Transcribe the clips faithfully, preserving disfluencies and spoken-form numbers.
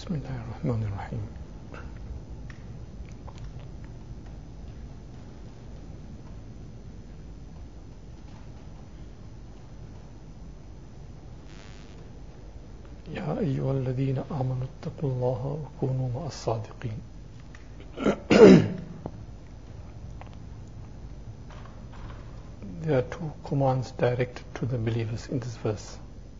بسم الله الرحمن الرحيم. يا أيها الذين آمنوا اتقوا الله وكونوا مع الصادقين. There are two commands directed to the believers in this verse.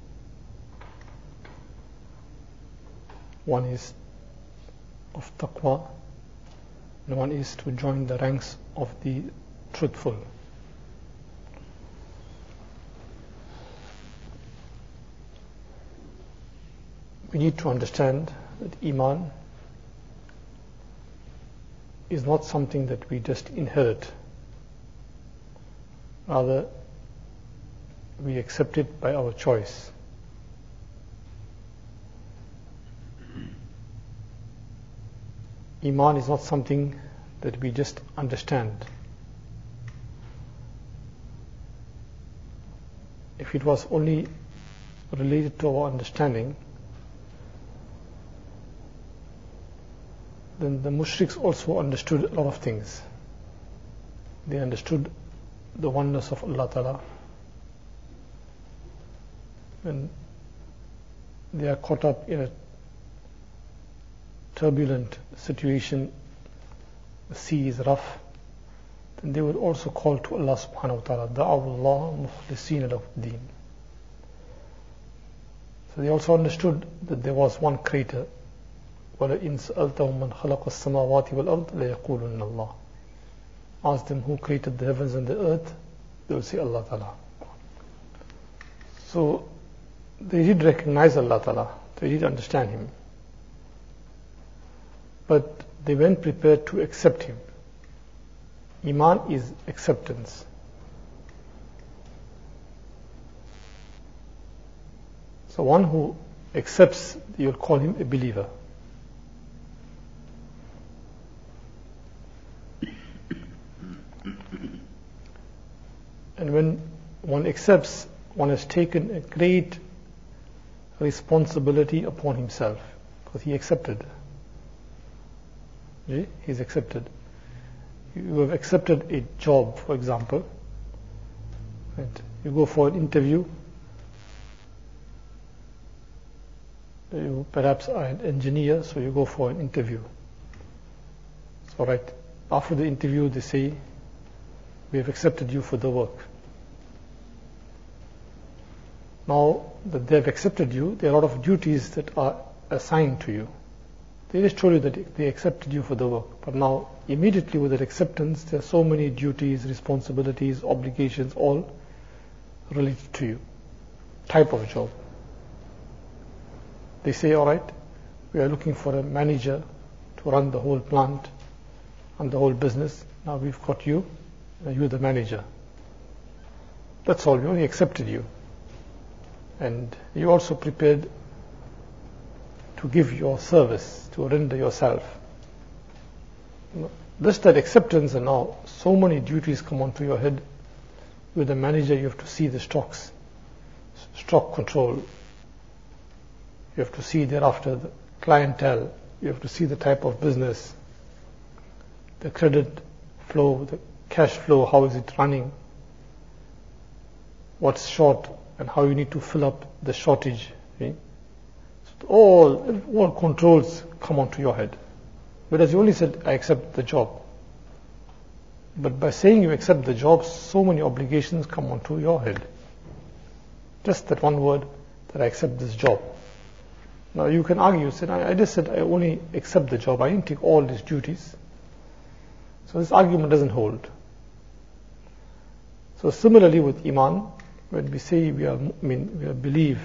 One is of taqwa, and one is to join the ranks of the truthful. We need to understand that Iman is not something that we just inherit. Rather, we accept it by our choice. Iman is not something that we just understand. If it was only related to our understanding, then the mushriks also understood a lot of things. They understood the oneness of Allah Ta'ala. When they are caught up in a turbulent situation, the sea is rough, then they would also call to Allah Subhanahu wa Ta'ala, Da'awu Allah mukhlisina lahu deen. So they also understood that there was one creator. وَلَئِنْ سَأَلْتَهُمْ مَنْ خَلَقَ السَّمَاوَاتِ وَالْأَرْضِ لَيَقُولُنَّ اللَّهِ. Ask them who created the heavens and the earth, they will say Allah Ta'ala. So they did recognize Allah Ta'ala, they did understand Him, but they weren't prepared to accept Him. Iman is acceptance. So one who accepts, you'll call him a believer. And when one accepts, one has taken a great responsibility upon himself, because he accepted. He's accepted. You have accepted a job, for example. Right? You go for an interview. You perhaps are an engineer, so you go for an interview. So right after the interview, they say, we have accepted you for the work. Now that they have accepted you, there are a lot of duties that are assigned to you. They just told you that they accepted you for the work. But now, immediately with that acceptance, there are so many duties, responsibilities, obligations, all related to you. Type of job. They say, all right, we are looking for a manager to run the whole plant and the whole business. Now we've got you. You're the manager. That's all. We only accepted you. And you also prepared to give your service, to render yourself. Just that acceptance, and now so many duties come onto your head. With the manager, you have to see the stocks, stock control. You have to see thereafter the clientele. You have to see the type of business, the credit flow, the cash flow, how is it running, what's short, and how you need to fill up the shortage. Okay? So all, all controls come onto your head. Whereas you only said, I accept the job. But by saying you accept the job, so many obligations come onto your head. Just that one word, that I accept this job. Now you can argue, say, I just said I only accept the job, I didn't take all these duties. So this argument doesn't hold. So similarly with Iman, when we say we are mu'min, we are believe,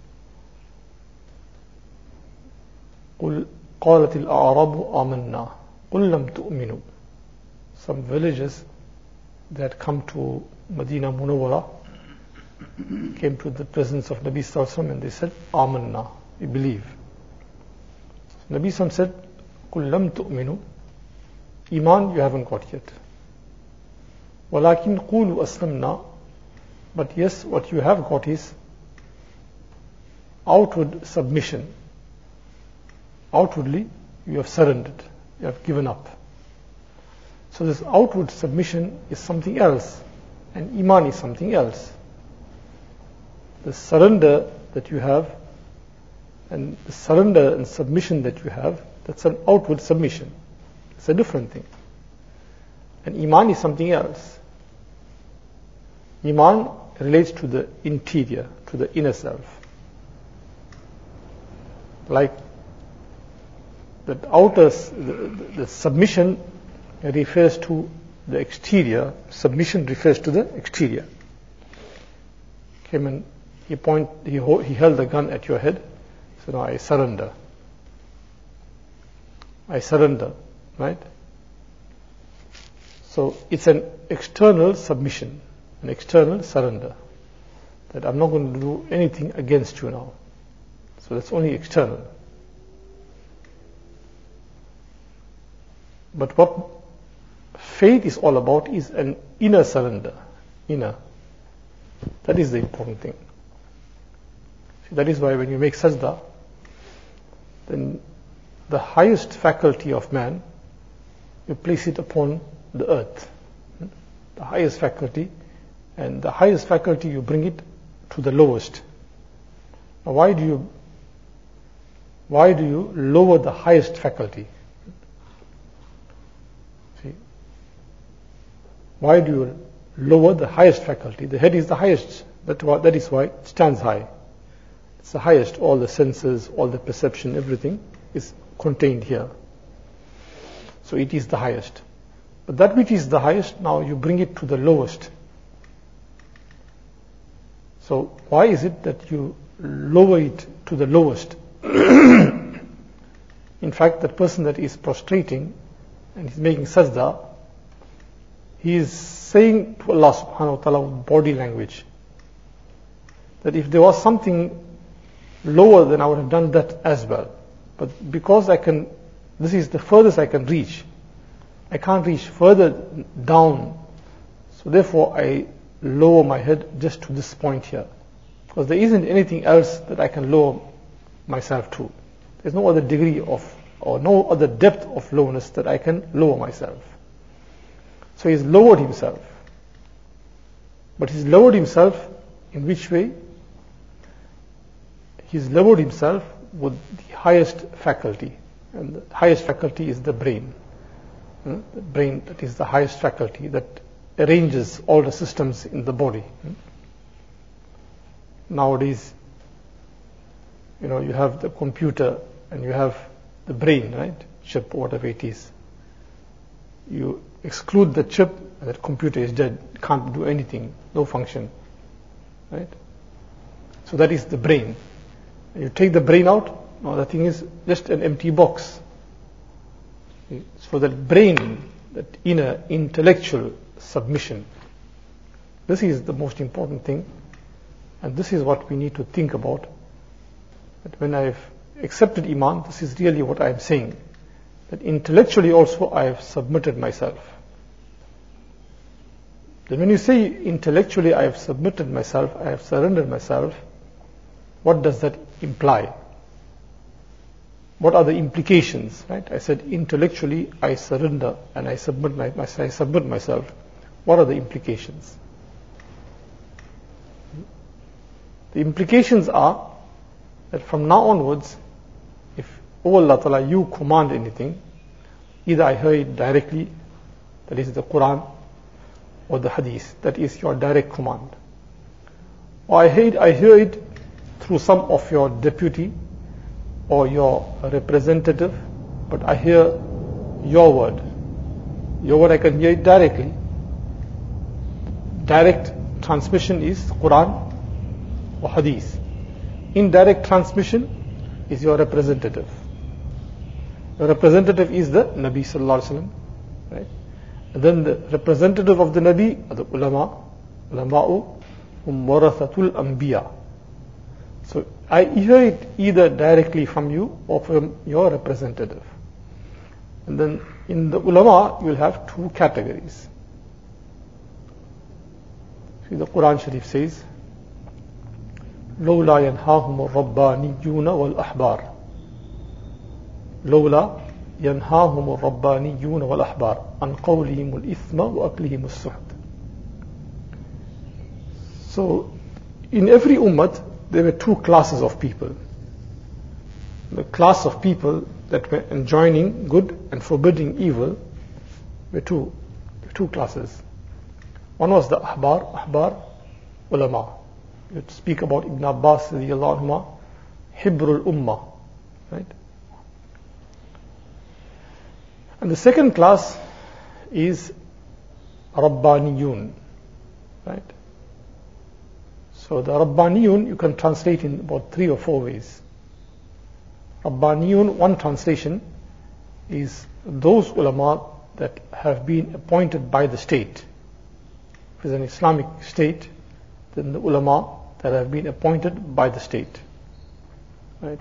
قُلْ قَالَتِ الْأَعْرَابُ آمَنَّا قُلْ لَمْ تُؤْمِنُوا. Some villages that come to Medina Munawwara came to the presence of Nabi Sallallahu Alaihi Wasallam and they said, Amanna, we believe. So Nabi Sallallahu Alaihi Wasallam said, قُلْ لَمْ تُؤْمِنُوا. Iman you haven't got yet. وَلَكِنْ قُولُوا أَسْلَمْنَا. But yes, what you have got is outward submission, outwardly you have surrendered, you have given up. So this outward submission is something else, and Iman is something else. The surrender that you have, and the surrender and submission that you have, that's an outward submission. It's a different thing. And Iman is something else. Iman relates to the interior, to the inner self. Like that outer, the, the submission refers to the exterior, submission refers to the exterior. Came and he point, he, he held the gun at your head, so now I surrender. I surrender, right? So it's an external submission, an external surrender. That I'm not going to do anything against you now. So that's only external. But what faith is all about is an inner surrender. Inner. That is the important thing. So that is why when you make sajda, then the highest faculty of man, you place it upon the earth. The highest faculty, and the highest faculty you bring it to the lowest. Now why do you why do you lower the highest faculty? See, why do you lower the highest faculty? The head is the highest. That that is why it stands high. It's the highest. All the senses, all the perception, everything is contained here. So it is the highest. But that which is the highest, now you bring it to the lowest. So why is it that you lower it to the lowest? In fact, that person that is prostrating and he's making sajda, he is saying to Allah subhanahu wa ta'ala with body language that if there was something lower, then I would have done that as well. But because I can, this is the furthest I can reach. I can't reach further down. So therefore I lower my head just to this point here. Because there isn't anything else that I can lower myself to. There's no other degree of, or no other depth of lowness that I can lower myself. So he's lowered himself. But he's lowered himself in which way? He's lowered himself with the highest faculty. And the highest faculty is the brain. Hmm? The brain, that is the highest faculty that arranges all the systems in the body. Hmm? Nowadays, you know, you have the computer and you have the brain, right? Chip, whatever it is. You exclude the chip and that computer is dead. It can't do anything, no function, right? So that is the brain. And you take the brain out, now the thing is just an empty box. So that brain, that inner intellectual submission, this is the most important thing, and this is what we need to think about. That when I've accepted Iman, this is really what I'm saying, that intellectually also I have submitted myself. Then when you say intellectually I have submitted myself, I have surrendered myself, what does that imply? What are the implications, right? I said intellectually I surrender and I submit my, I submit myself. What are the implications? The implications are that from now onwards, if, oh Allah Ta'ala, you command anything, either I hear it directly, that is the Quran, or the Hadith, that is your direct command. Or I hear it, I hear it through some of your deputy or your representative, but I hear your word. Your word I can hear it directly. Direct transmission is Quran or Hadith. Indirect transmission is your representative. The representative is the Nabi Sallallahu Alaihi Wasallam, right? And then the representative of the Nabi are the ulama, ulama'u hum warathatul anbiya. So I hear it either directly from you or from your representative. And then in the ulama you will have two categories. See, the Quran Sharif says, لولا ينهاهم الربانيون والأحبار. لولا ينهاهم الربانيون والأحبار عن قولهم الإثم وأكلهم السحت. So in every ummah there were two classes of people. The class of people that were enjoining good and forbidding evil were two, two classes. One was the ahbar, ahbar ulama. You speak about Ibn Abbas radiyallahu anhu, Hibrul Ummah, right? And the second class is Rabbaniyun, right? So the Rabbaniyun you can translate in about three or four ways. Rabbaniyun, one translation is those ulama that have been appointed by the state. If it's an Islamic state, then the ulama that have been appointed by the state, right?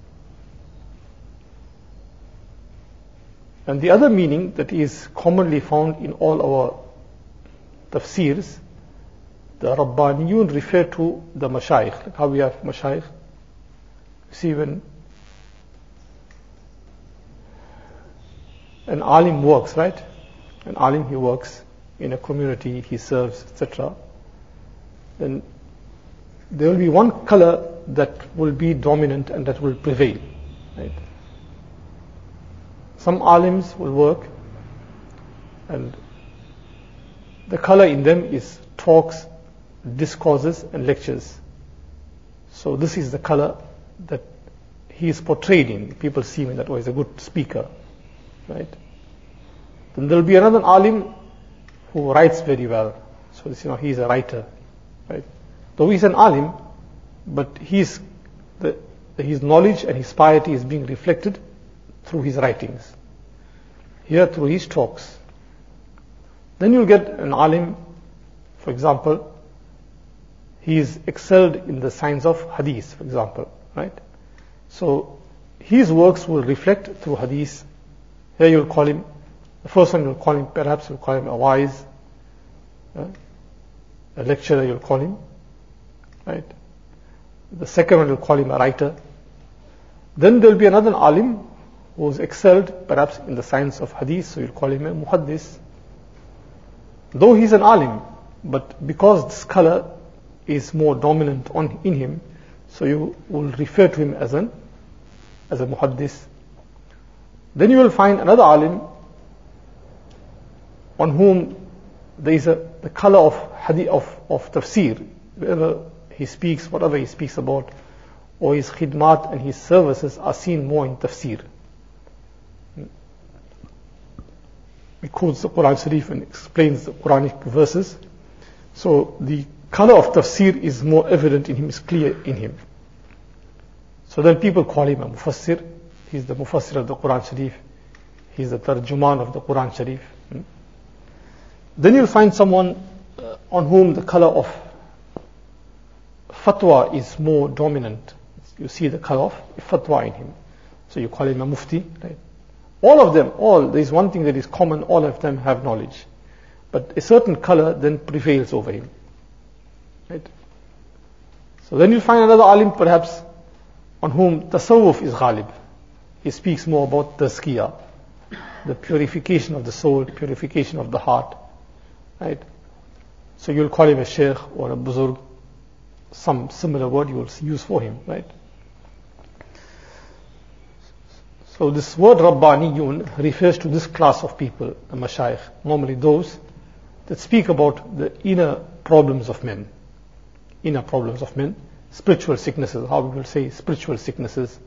And the other meaning that is commonly found in all our tafsirs, the Rabbaniyun refer to the mashayikh, like how we have mashayikh. See, when an alim works, right? An alim, he works in a community, he serves, et cetera. Then there will be one color that will be dominant and that will prevail, right? Some alims will work and the color in them is talks, discourses and lectures. So this is the color that he is portrayed in. People see him in that way, he's a good speaker, right? Then there will be another alim who writes very well. So this, you know, he is a writer, right? Though he is an alim, but his the, his knowledge and his piety is being reflected through his writings, here through his talks. Then you'll get an alim, for example, he is excelled in the science of hadith, for example, right? So his works will reflect through hadith. Here you'll call him, the first one you'll call him, perhaps you'll call him a wise, right? A lecturer you'll call him, right? The second one you'll call him a writer. Then there'll be another alim who's excelled perhaps in the science of hadith, so you'll call him a muhaddis. Though he's an alim, but because this color is more dominant on in him, so you will refer to him as an as a muhaddis. Then you will find another alim on whom there is a the color of hadith of, of tafsir, wherever he speaks, whatever he speaks about, or his khidmat and his services are seen more in tafsir. He quotes the Quran Sharif and explains the Quranic verses. So the color of tafsir is more evident in him, is clear in him. So then people call him a mufassir. He's the mufassir of the Quran Sharif. He's the tarjuman of the Quran Sharif. Then you'll find someone uh, on whom the color of fatwa is more dominant. You see the color of fatwa in him. So you call him a mufti, right? All of them, all, there is one thing that is common, all of them have knowledge. But a certain color then prevails over him, right? So then you find another alim perhaps on whom tasawwuf is ghalib. He speaks more about tazkiyah, the purification of the soul, purification of the heart, right? So you'll call him a sheikh or a buzurg, some similar word you will use for him, right? So this word Rabbaniyun refers to this class of people, the mashayikh, normally those that speak about the inner problems of men, inner problems of men, spiritual sicknesses, how we will say spiritual sicknesses.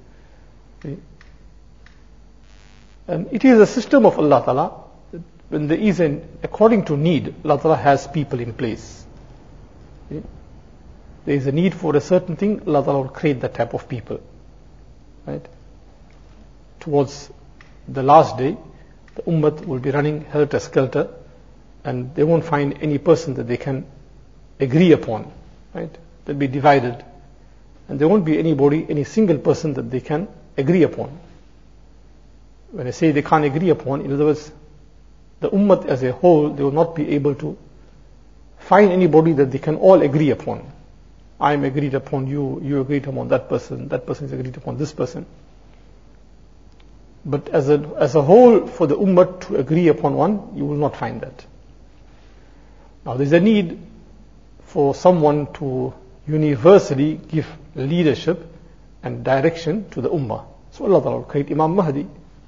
And it is a system of Allah Ta'ala, when there is an, according to need, Allah Ta'ala has people in place. There is a need for a certain thing, Allah Ta'ala will create that type of people, right? Towards the last day, the ummah will be running helter-skelter, and they won't find any person that they can agree upon, right? They'll be divided, and there won't be anybody, any single person that they can agree upon. When I say they can't agree upon, in other words, the ummah as a whole, they will not be able to find anybody that they can all agree upon. I am agreed upon you, you agreed upon that person, that person is agreed upon this person. But as a, as a whole, for the ummah to agree upon one, you will not find that. Now there's a need for someone to universally give leadership and direction to the ummah. So Allah Ta'ala will create Imam Mahdi.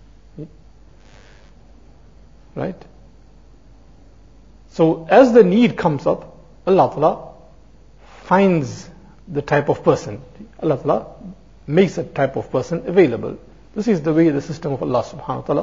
Right? So as the need comes up, Allah Ta'ala finds the type of person. Allah Ta'ala makes a type of person available. This is the way the system of Allah Subhanahu wa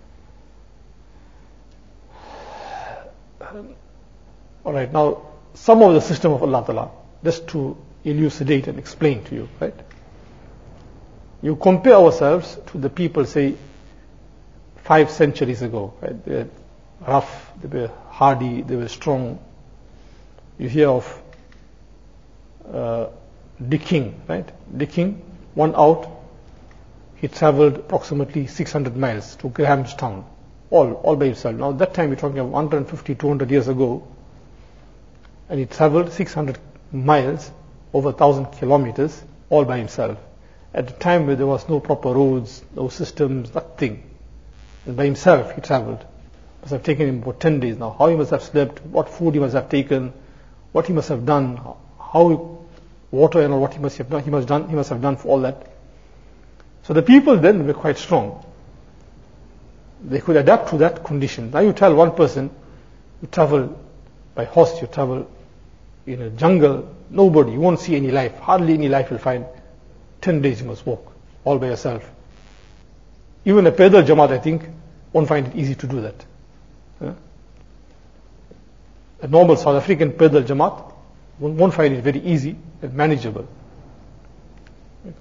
Ta'ala. Alright, now some of the system of Allah Ta'ala, just to elucidate and explain to you, right? You compare ourselves to the people, say, five centuries ago, right? They were rough, they were hardy, they were strong. You hear of uh, Dick King, right? Dick King, one out, he traveled approximately six hundred miles to Grahamstown, all, all by himself. Now, that time we're talking of one hundred fifty, two hundred years ago, and he traveled six hundred miles, over one thousand kilometers, all by himself. At a time where there was no proper roads, no systems, nothing. And by himself he traveled. It must have taken him about ten days now. How he must have slept, what food he must have taken, what he must have done, how water and all what he must have done, he must done, he must have done for all that. So the people then were quite strong. They could adapt to that condition. Now you tell one person, you travel by horse, you travel in a jungle, nobody, you won't see any life, hardly any life you'll find. Ten days you must walk, all by yourself. Even a pedal jamaat, I think, won't find it easy to do that. Yeah? A normal South African pedal jamaat won't find it very easy and manageable. Right?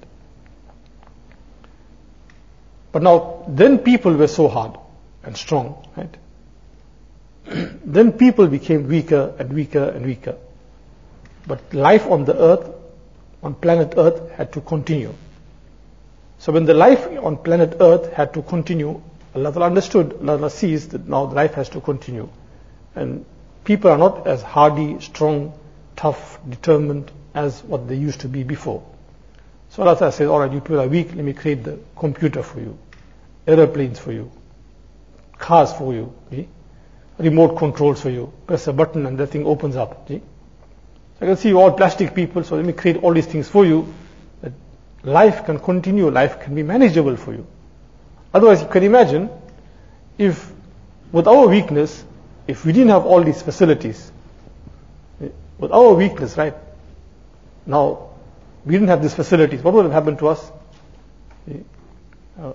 But now, then people were so hard and strong, right? Then people became weaker and weaker and weaker. But life on the earth, on planet Earth, had to continue. So when the life on planet Earth had to continue, Allah Ta'ala understood, Allah sees that now life has to continue. And people are not as hardy, strong, tough, determined as what they used to be before. So Allah Ta'ala says, alright, you people are weak, let me create the computer for you, aeroplanes for you, cars for you, see? Remote controls for you. Press a button and the thing opens up. See? I can see you all plastic people, so let me create all these things for you, that life can continue, life can be manageable for you. Otherwise, you can imagine, if with our weakness, if we didn't have all these facilities, with our weakness, right, now, we didn't have these facilities, what would have happened to us? Uh,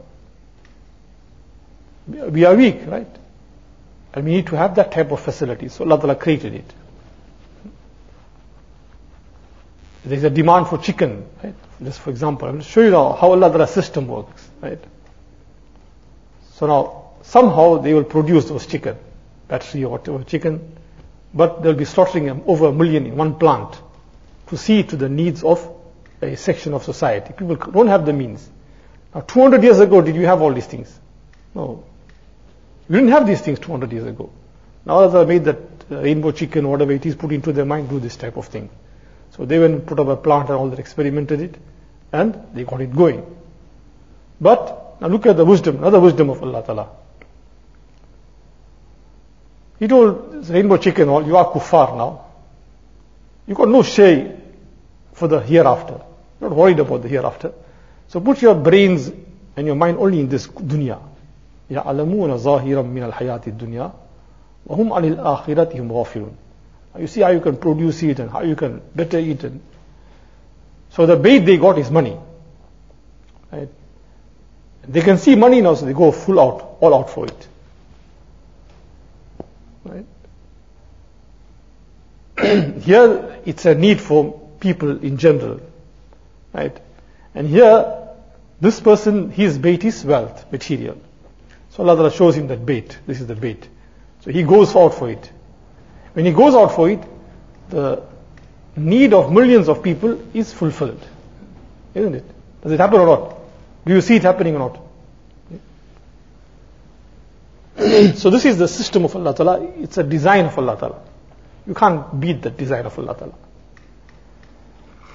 we are weak, right? And we need to have that type of facility. So Allah Ta'ala created it. There is a demand for chicken, right? Just for example, I'm going to show you now how Allah Ta'ala's system works, right? So now, somehow they will produce those chicken, battery or whatever chicken, but they'll be slaughtering them over a million in one plant to see to the needs of a section of society. People don't have the means. Now, two hundred years ago, did you have all these things? No. You didn't have these things two hundred years ago. Now Allah made that uh, rainbow chicken, whatever it is, put into their mind, do this type of thing. So they went and put up a plant and all that, experimented it, and they got it going. But, now look at the wisdom, another wisdom of Allah Ta'ala. He told rainbow chicken, all, you are kuffar now. You got no share for the hereafter. You're not worried about the hereafter. So put your brains and your mind only in this dunya. يَعْلَمُونَ ظَاهِرًا مِنَ الْحَيَاةِ الدُّنْيَا وَهُمْ عَنِ الْآخِرَةِ هُمْ غَافِلُونَ. You see how you can produce it and how you can better it. And so the bait they got is money. Right? They can see money now, so they go full out, all out for it. Right? Here it's a need for people in general. Right? And here, this person, his bait is wealth, material. So Allah shows him that bait. This is the bait. So he goes out for it. When he goes out for it, the need of millions of people is fulfilled. Isn't it? Does it happen or not? Do you see it happening or not? So this is the system of Allah Ta'ala. It's a design of Allah Ta'ala. You can't beat the design of Allah Ta'ala.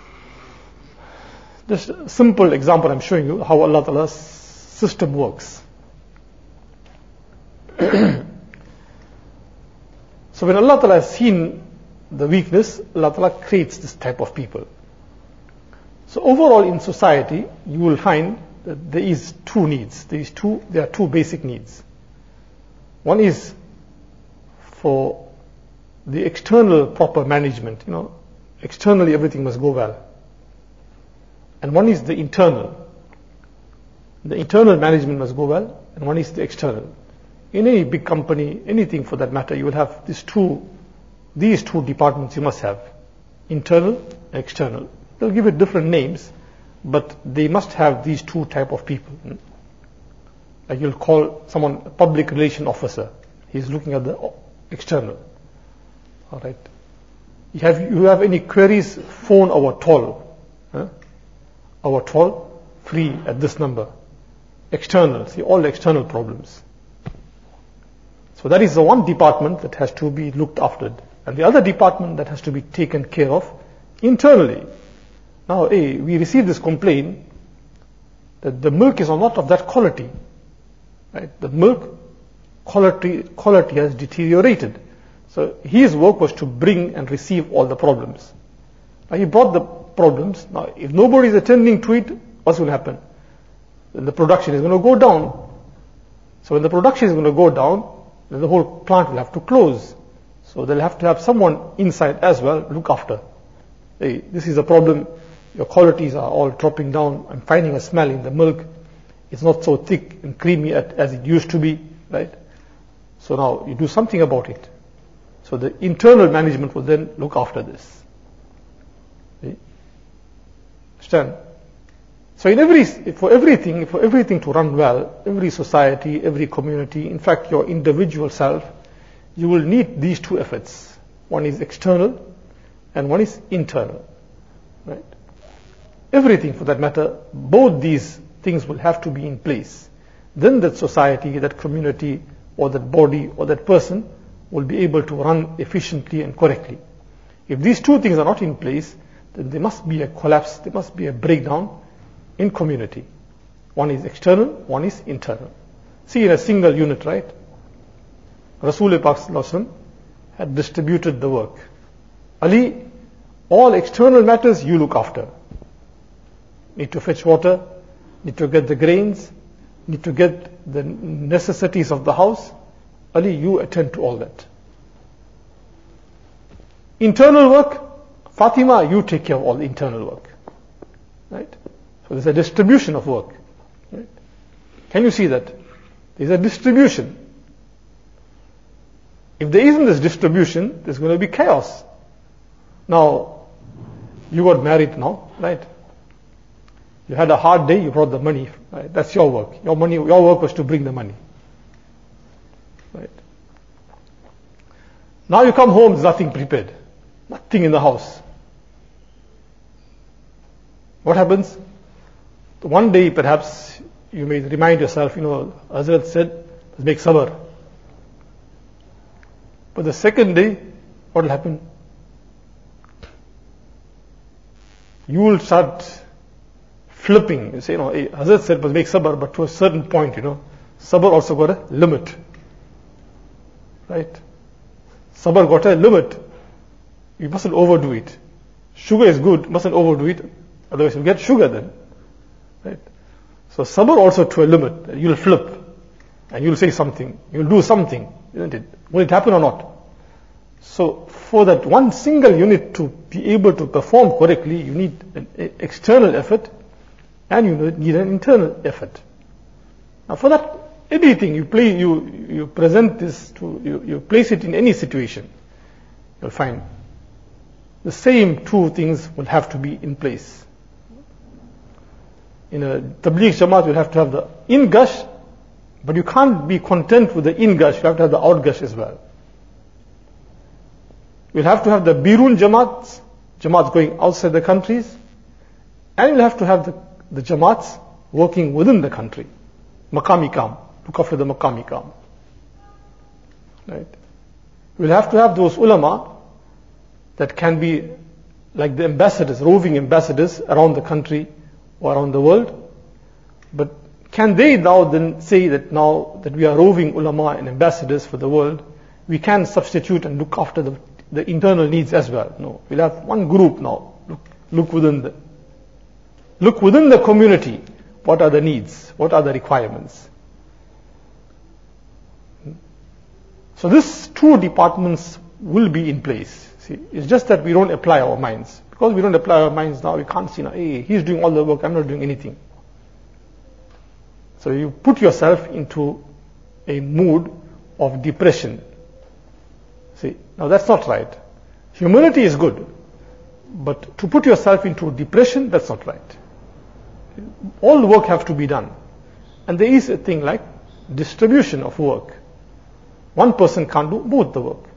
Just a simple example I'm showing you how Allah Ta'ala's system works. So when Allah Ta'ala has seen the weakness, Allah Ta'ala creates this type of people. So overall in society, you will find that there is two needs. There is two, there are two basic needs. One is for the external proper management, you know, externally everything must go well. And one is the internal. The internal management must go well, and one is the external. In any big company, anything for that matter, you will have these two, these two departments you must have. Internal and external. They'll give it different names, but they must have these two type of people. Like you'll call someone a public relation officer. He's looking at the external. All right. You have, you have any queries, phone our toll. Huh? Our toll, free at this number. External, see all the external problems. So that is the one department that has to be looked after. And the other department that has to be taken care of internally. Now, hey, we received this complaint that the milk is not of that quality. Right? The milk quality, quality has deteriorated. So his work was to bring and receive all the problems. Now he brought the problems. Now if nobody is attending to it, what's going to happen? Then the production is going to go down. So when the production is going to go down, then the whole plant will have to close. So they'll have to have someone inside as well look after. Hey, this is a problem. Your qualities are all dropping down. I'm finding a smell in the milk. It's not so thick and creamy as it used to be, right? So now you do something about it. So the internal management will then look after this. Okay? Understand? So in every, for everything, for everything to run well, every society, every community, in fact your individual self, you will need these two efforts. One is external and one is internal. Right? Everything for that matter, both these things will have to be in place. Then that society, that community, or that body, or that person will be able to run efficiently and correctly. If these two things are not in place, then there must be a collapse, there must be a breakdown in community. One is external, one is internal. See, in a single unit, right? Rasul Pak had distributed the work. Ali, all external matters you look after. Need to fetch water, need to get the grains, need to get the necessities of the house. Ali, you attend to all that. Internal work, Fatima, you take care of all the internal work. Right? So there's a distribution of work. Right? Can you see that? There's a distribution. If there isn't this distribution, there's going to be chaos. Now, you got married now, right? You had a hard day, you brought the money. Right? That's your work. Your money, your work was to bring the money. Right? Now you come home, there's nothing prepared. Nothing in the house. What happens? One day perhaps you may remind yourself, you know, Hazrat said, let's make sabr. But the second day, what will happen? You will start flipping. You say, you know, Hazrat said, let's make sabr, but to a certain point, you know, sabr also got a limit. Right? Sabr got a limit. You mustn't overdo it. Sugar is good, mustn't overdo it, otherwise you'll get sugar then. Right? So sabr also to a limit. You'll flip and you'll say something, you'll do something, isn't it? Will it happen or not? So for that one single unit to be able to perform correctly, you need an external effort and you need an internal effort. Now for that, anything you play, you you present this to, you, you place it in any situation, you'll find the same two things will have to be in place. In a Tabligh Jamaat, you'll have to have the in-gush, but you can't be content with the in-gush, you have to have the out-gush as well. You'll have to have the Birun Jamaats, Jamaats going outside the countries, and you'll have to have the, the Jamaats working within the country. Maqami Kam, look after the Maqami Kam. Right? You'll have to have those ulama that can be like the ambassadors, roving ambassadors around the country or around the world, but can they now then say that now that we are roving ulama and ambassadors for the world, we can substitute and look after the, the internal needs as well? No. We'll have one group now. Look, look within the look within the community. What are the needs? What are the requirements? So these two departments will be in place. See, it's just that we don't apply our minds. Because we don't apply our minds now, we can't see now, hey, he's doing all the work, I'm not doing anything. So you put yourself into a mood of depression. See, now that's not right. Humility is good, but to put yourself into depression, that's not right. All the work have to be done. And there is a thing like distribution of work. One person can't do both the work.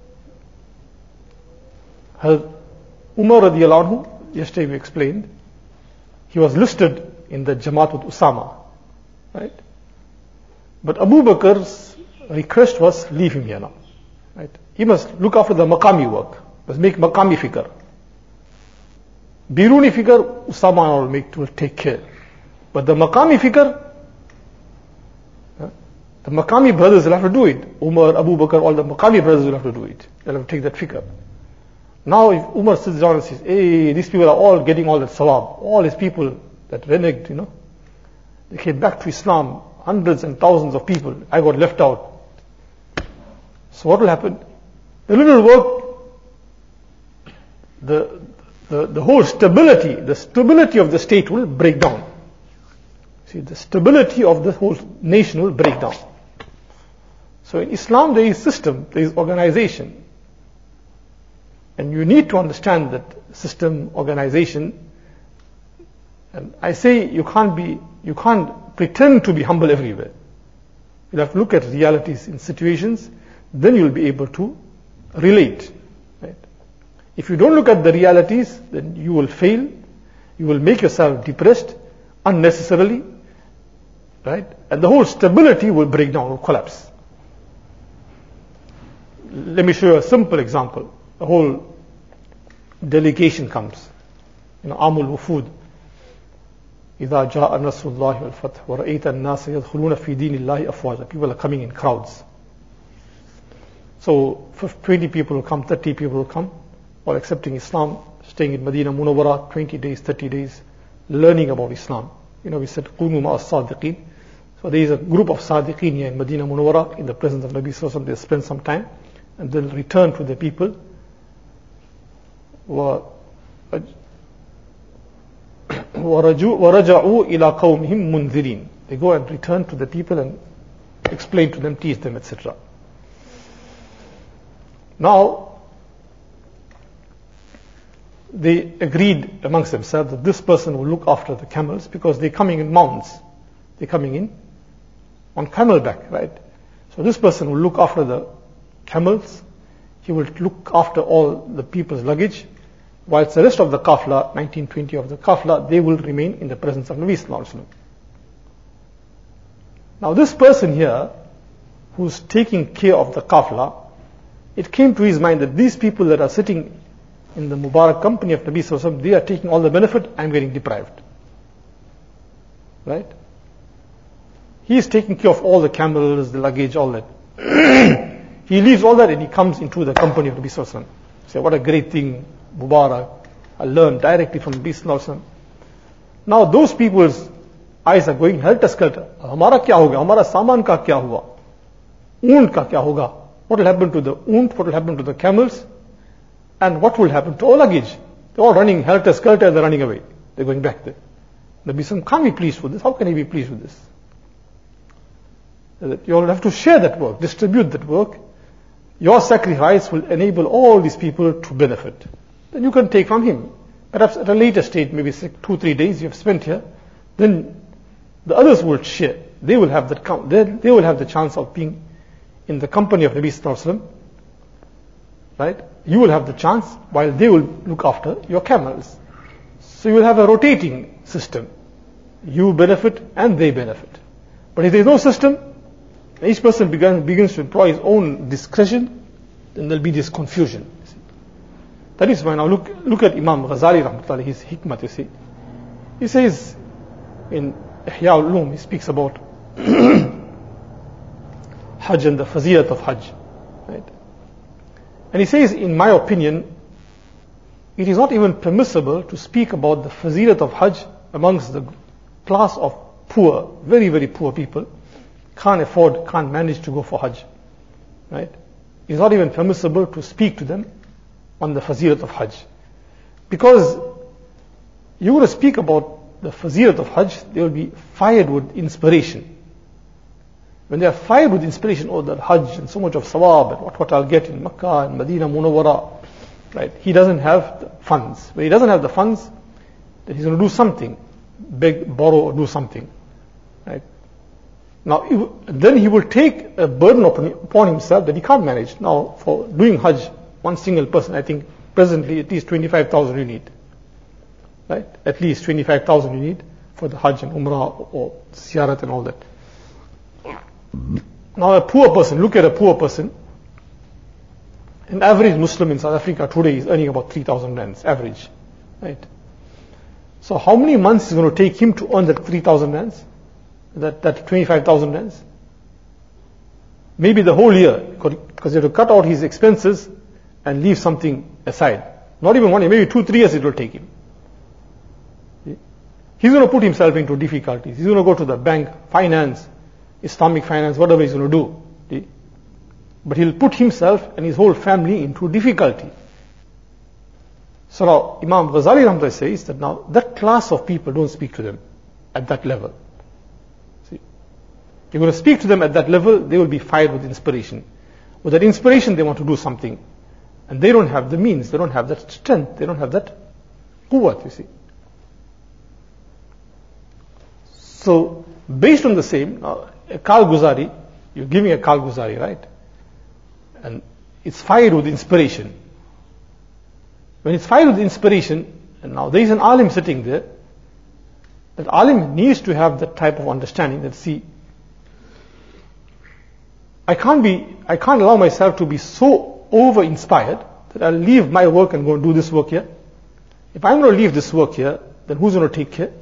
Umar radiallahu anhu, yesterday we explained, he was listed in the Jamaat with Usama, right? But Abu Bakr's request was, leave him here now, right? He must look after the maqami work, must make maqami fikr. Biruni fikr, Usama will make, will take care. But the maqami fikr, the Maqami brothers will have to do it. Umar, Abu Bakr, all the Maqami brothers will have to do it. They'll have to take that fikr. Now if Umar sits down and says, hey, these people are all getting all that sawab. All these people that reneged, you know, they came back to Islam, hundreds and thousands of people. I got left out. So what will happen? The little work, the, the, the whole stability, the stability of the state will break down. See, the stability of the whole nation will break down. So in Islam there is system, there is organization. And you need to understand that system, organization. And I say you can't be, you can't pretend to be humble everywhere. You have to look at realities in situations, then you'll be able to relate. Right? If you don't look at the realities, then you will fail, you will make yourself depressed unnecessarily, right? And the whole stability will break down, will collapse. Let me show you a simple example. The whole delegation comes. You know, Amul Wufud. إِذَا جَاءَ نَصْرُ اللَّهِ وَالْفَتْحُ وَرَأَيْتَ النَّاسَ يَدْخُلُونَ فِي دِينِ اللَّهِ أَفْوَاجًا. People are coming in crowds. So twenty people will come, thirty people will come, all accepting Islam, staying in Medina Munawwara, twenty days, thirty days, learning about Islam. You know, we said, قُومُوا مَعَ الصَّادِقِينَ. So there is a group of Sadiqeen here in Medina Munawwara, in the presence of Nabi Sallallahu Alaihi Wasallam. They spend some time, and they'll return to the people. وَرَجَعُوا إِلَىٰ قَوْمِهِمْ مُنذِرِينَ. They go and return to the people and explain to them, teach them, et cetera. Now, they agreed amongst themselves that this person will look after the camels because they're coming in mounts. They're coming in on camelback, right? So this person will look after the camels. He will look after all the people's luggage, whilst the rest of the kafla, nineteen twenty of the kafla, they will remain in the presence of Nabi Sallallahu Alaihi Wasallam. Now this person here, who's taking care of the kafla, it came to his mind that these people that are sitting in the Mubarak company of Nabi Sallallahu Alaihi Wasallam, they are taking all the benefit, I'm getting deprived. Right? He is taking care of all the camels, the luggage, all that. He leaves all that and he comes into the company of Nabi Sallallahu Alaihi Wasallam. Say, what a great thing, Mubarak. I learned directly from Nabi Sallallahu Alaihi Wasallam. Now those people's eyes are going helter-skelter. Hamara kya hoga? Hamara saman ka kya hua? Oont ka kya hoga? What will happen to the oont? What will happen to the camels? And what will happen to all luggage? They're all running helter-skelter and they're running away. They're going back there. Nabi Sallallahu can't be pleased with this. How can he be pleased with this? You all have to share that work, distribute that work. Your sacrifice will enable all these people to benefit. Then you can take from him. Perhaps at a later stage, maybe six, two, three days you have spent here, then the others will share. They will have that count. They, they will have the chance of being in the company of Nabi Sallallahu Alaihi Wasallam. Right? You will have the chance while they will look after your camels. So you will have a rotating system. You benefit and they benefit. But if there is no system, each person begins, begins to employ his own discretion, then there will be this confusion. That is why now look, look at Imam Ghazali Rahmatullah, his hikmat, you see. He says in Ihya al-Ulum, he speaks about Hajj and the fazilat of Hajj. Right? And he says, in my opinion, it is not even permissible to speak about the fazilat of Hajj amongst the class of poor, very, very poor people, can't afford, can't manage to go for Hajj. Right? It's not even permissible to speak to them on the fazilat of Hajj. Because you want to speak about the fazilat of Hajj, they will be fired with inspiration. When they are fired with inspiration, oh, the Hajj and so much of sawab and what, what I'll get in Makkah and Medina Munawwara, right? He doesn't have the funds. When he doesn't have the funds, then he's going to do something, beg, borrow, or do something, right? Now, then he will take a burden upon, upon himself that he can't manage. Now, for doing Hajj, one single person, I think presently at least twenty-five thousand you need, right? At least twenty-five thousand you need for the Hajj and Umrah or Ziyarat and all that. Now, a poor person, look at a poor person. An average Muslim in South Africa today is earning about three thousand rands, average, right? So how many months is it going to take him to earn that three thousand rands? That, that twenty-five thousand rands? Maybe the whole year, because you have to cut out his expenses and leave something aside. Not even one year, maybe two, three years it will take him. He's going to put himself into difficulties. He's going to go to the bank, finance, Islamic finance, whatever he's going to do. See? But he'll put himself and his whole family into difficulty. So now Imam Ghazali Rahmatullah says that now that class of people, don't speak to them at that level. See? You're going to speak to them at that level, they will be fired with inspiration. With that inspiration they want to do something. And they don't have the means, they don't have that strength, they don't have that quwwat, you see. So, based on the same, now, a Kal Guzari, you're giving a Kal Guzari, right? And it's fired with inspiration. When it's fired with inspiration, and now there is an alim sitting there, that alim needs to have that type of understanding that, see, I can't be, I can't allow myself to be so over-inspired that I'll leave my work and go and do this work here. If I'm going to leave this work here, then who's going to take care?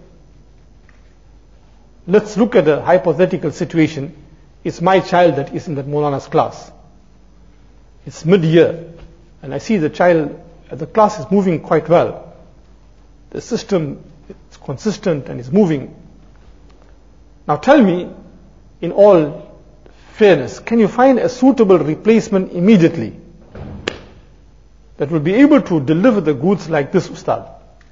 Let's look at a hypothetical situation. It's my child that is in that Maulana's class. It's mid-year, and I see the child, the class is moving quite well. The system is consistent and is moving. Now tell me, in all fairness, can you find a suitable replacement immediately that will be able to deliver the goods like this Ustad?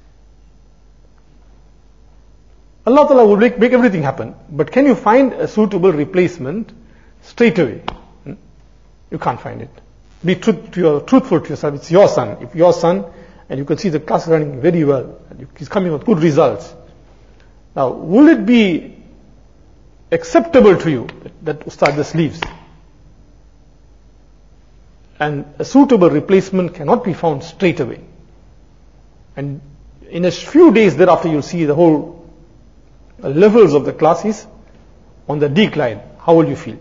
Allah Ta'ala will make, make everything happen, but can you find a suitable replacement straight away? Hmm? You can't find it. Be truth to your, truthful to yourself. It's your son. If your son, and you can see the class is running very well, and he's coming with good results. Now, will it be acceptable to you that, that Ustad just leaves? And a suitable replacement cannot be found straight away. And in a few days thereafter, you'll see the whole levels of the classes on the decline. How will you feel?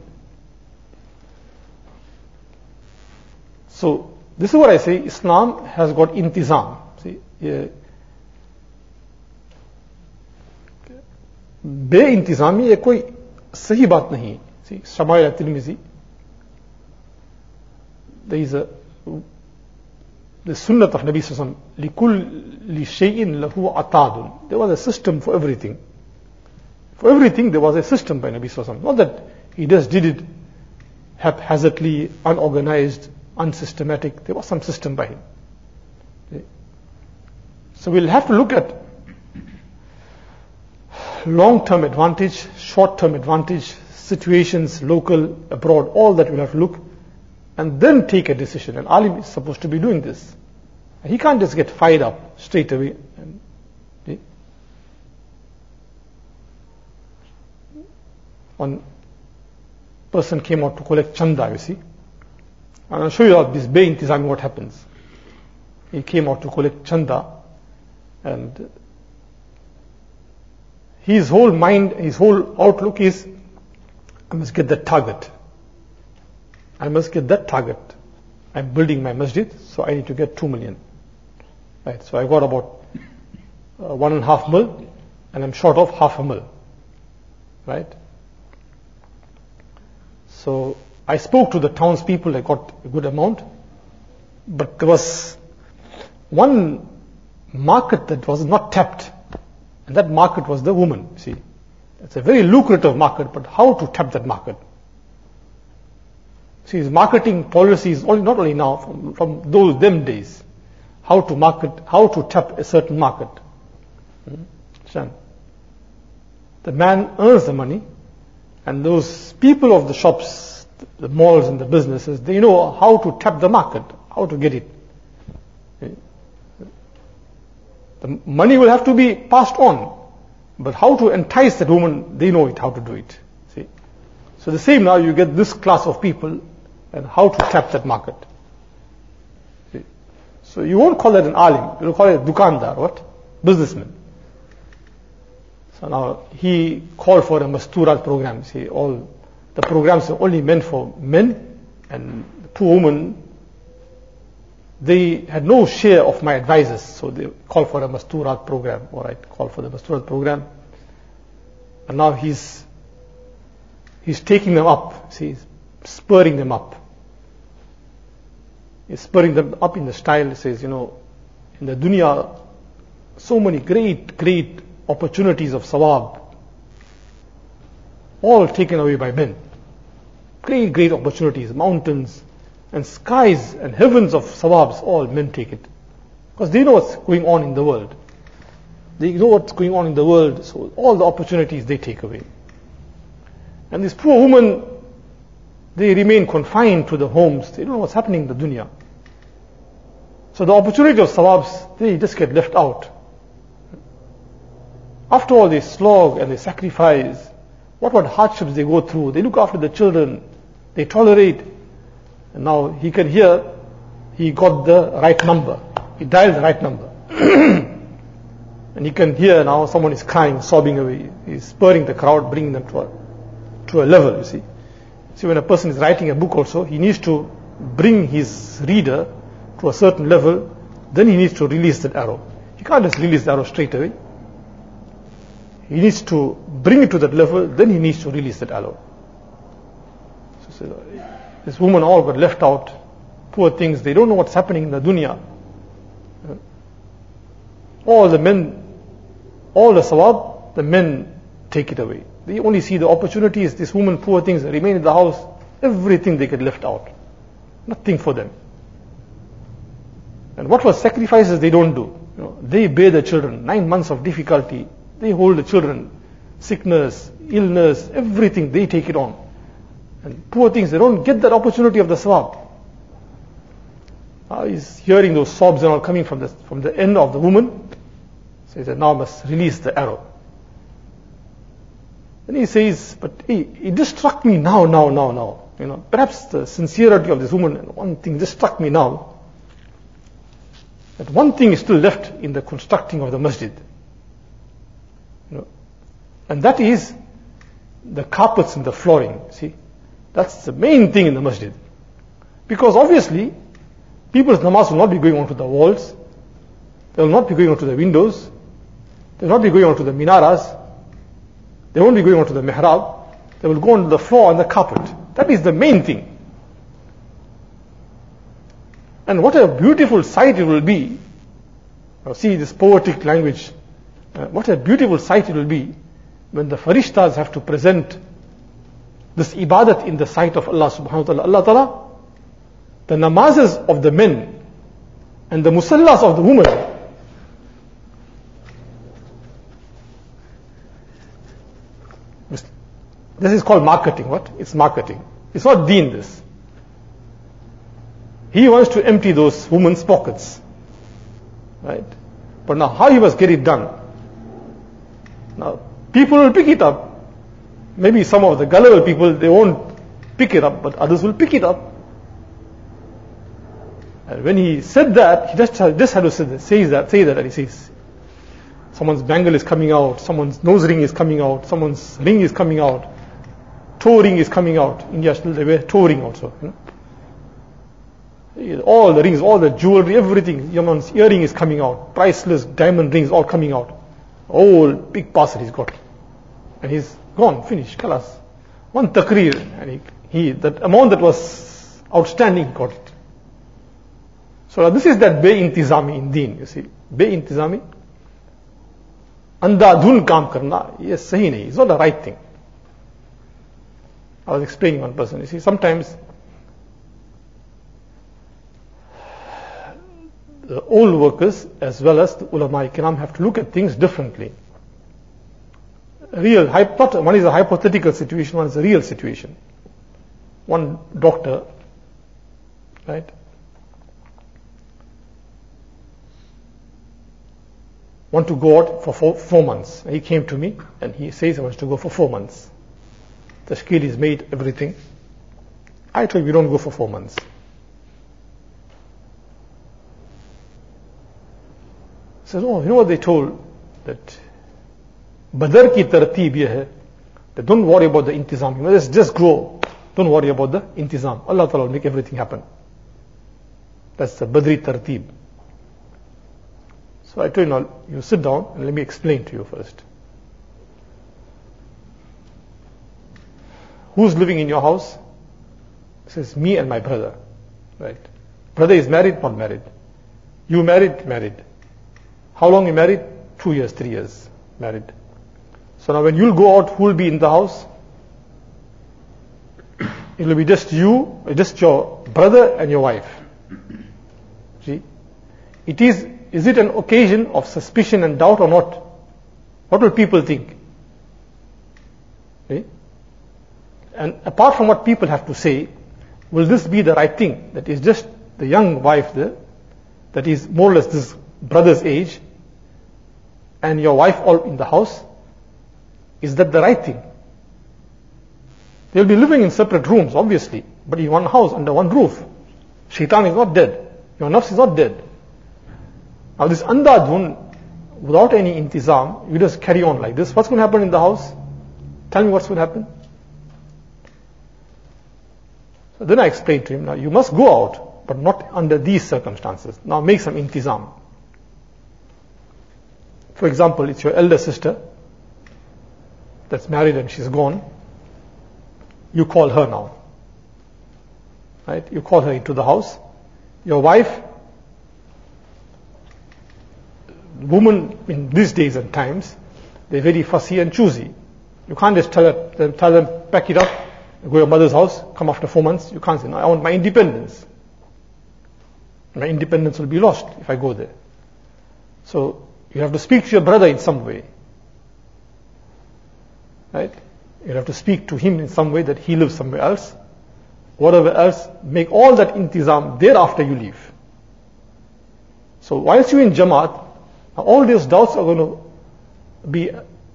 So, this is what I say, Islam has got intizam. See, बे-इंतज़ामी ये कोई सही बात नहीं. See, Shama'il at-Tirmizi, there is a the sunnat of Nabi Sallallahu Alaihi Wasallam, لِكُلِّ شَيْءٍ لَهُ عَتَادٌ. There was a system for everything. For everything there was a system by Nabi Sallallahu Alaihi Wasallam. Not that he just did it haphazardly, unorganized, unsystematic. There was some system by him. Okay. So we'll have to look at long-term advantage, short-term advantage, situations, local, abroad, all that we'll have to look, and then take a decision. And alim is supposed to be doing this. He can't just get fired up straight away. And, okay. One person came out to collect chanda, you see. And I'll show you all this be-intizami what happens. He came out to collect chanda, and his whole mind, his whole outlook is, I must get that target. I must get that target. I'm building my masjid, so I need to get two million. Right, so I got about uh, one and a half mil, and I'm short of half a mil. right? So I spoke to the townspeople, I got a good amount, but there was one market that was not tapped, and that market was the woman. See, it's a very lucrative market, but how to tap that market? See, his marketing policies, only not only now, from, from those them days, how to market, how to tap a certain market. Hmm? The man earns the money, and those people of the shops, the malls and the businesses, they know how to tap the market, how to get it. The money will have to be passed on, but how to entice that woman, they know it, how to do it. See? So the same now, you get this class of people and how to tap that market. See? So you won't call that an alim, you'll call it a dukandar, what? Businessman. So now he called for a masturat program. See, all the programs are only meant for men, and the poor women, they had no share of my advices, so they called for a masturat program. All right, call for the masturat program, and now he's he's taking them up. See, he's spurring them up. He's spurring them up in the style. He says, you know, in the dunya, so many great, great opportunities of sawab, all taken away by men. Great, great opportunities, mountains and skies and heavens of sawabs, all men take it. Because they know what's going on in the world. They know what's going on in the world, so all the opportunities they take away. And these poor women, they remain confined to the homes. They don't know what's happening in the dunya. So the opportunity of sawabs, they just get left out. After all, they slog and they sacrifice. What what hardships they go through. They look after the children. They tolerate. And now he can hear, he got the right number. He dialed the right number. And he can hear now someone is crying, sobbing away. He's spurring the crowd, bringing them to a, to a level, you see. See, when a person is writing a book also, he needs to bring his reader to a certain level, then he needs to release that arrow. He can't just release the arrow straight away. He needs to bring it to that level, then he needs to release that arrow. So, so this woman all got left out. Poor things, they don't know what's happening in the dunya. All the men, all the sawab, the men take it away. They only see the opportunities. This woman, poor things, remain in the house. Everything they get left out. Nothing for them. And what was sacrifices they don't do. You know, they bear the children. Nine months of difficulty. They hold the children. Sickness, illness, everything, they take it on. And poor things, they don't get that opportunity of the sawab. Uh, he's hearing those sobs and all coming from the, from the end of the woman. So he said, now I must release the arrow. And he says, but hey, it just struck me now, now, now, now. You know, perhaps the sincerity of this woman, one thing just struck me now. That one thing is still left in the constructing of the masjid. You know, and that is the carpets and the flooring. See, that's the main thing in the masjid. Because obviously, people's namaz will not be going onto the walls. They will not be going onto the windows. They will not be going onto the minaras. They won't be going onto the mihrab. They will go onto the floor and the carpet. That is the main thing. And what a beautiful sight it will be. Now see this poetic language. Uh, what a beautiful sight it will be when the farishtas have to present this ibadat in the sight of Allah subhanahu wa ta'ala. Allah ta'ala, the namazes of the men and the musallas of the women, this is called marketing. What? It's marketing. It's not deen, this. He wants to empty those women's pockets. Right? But now how he must get it done? Now, people will pick it up. Maybe some of the gullible people, they won't pick it up, but others will pick it up. And when he said that, he just, just had to say that, say that, say that, and he says, someone's bangle is coming out, someone's nose ring is coming out, someone's ring is coming out, toe ring is coming out. India still they wear toe ring also. You know? All the rings, all the jewelry, everything, someone's earring is coming out, priceless diamond rings all coming out. Whole big parcel he's got. And he's gone, finished, kalas. One taqreer, and he, he, that amount that was outstanding, got it. So this is that be-intizami in deen, you see. Be-intizami. Andadhun kaam karna, yes, sahi nahi, it's not the right thing. I was explaining one person, you see, sometimes the old workers as well as the ulama kiram have to look at things differently. Real, not, one is a hypothetical situation, one is a real situation. One doctor, right, want to go out for four, four months. He came to me and he says he wants to go for four months. The skill is made, everything. I told him, you don't go for four months. He says, oh, you know what they told? That Badr ki tarteeb ye hai, that don't worry about the intizam. You just, just grow. Don't worry about the intizam. Allah Ta'ala will make everything happen. That's the Badri tarteeb. So I told him, now you sit down and let me explain to you first. Who's living in your house? He says, me and my brother. Right. Brother is married, not married. You married, married. How long you married? Two years, three years married. So now when you'll go out, who will be in the house? It will be just you, just your brother and your wife. See? It is, is it an occasion of suspicion and doubt or not? What will people think? See? And apart from what people have to say, will this be the right thing? That is just the young wife there, that is more or less this brother's age, and your wife all in the house. Is that the right thing? They'll be living in separate rooms, obviously, but in one house, under one roof. Shaitan is not dead. Your nafs is not dead. Now this andadhun, without any intizam, you just carry on like this. What's going to happen in the house? Tell me what's going to happen. So then I explained to him, now you must go out, but not under these circumstances. Now make some intizam. For example, it's your elder sister that's married and she's gone. You call her now. Right? You call her into the house. Your wife, women in these days and times, they're very fussy and choosy. You can't just tell them, tell them pack it up, go to your mother's house, come after four months. You can't say, no, I want my independence. My independence will be lost if I go there. So you have to speak to your brother in some way. Right? You have to speak to him in some way that he lives somewhere else. Whatever else, make all that intizam thereafter you leave. So whilst you're in Jamaat, all these doubts are going to be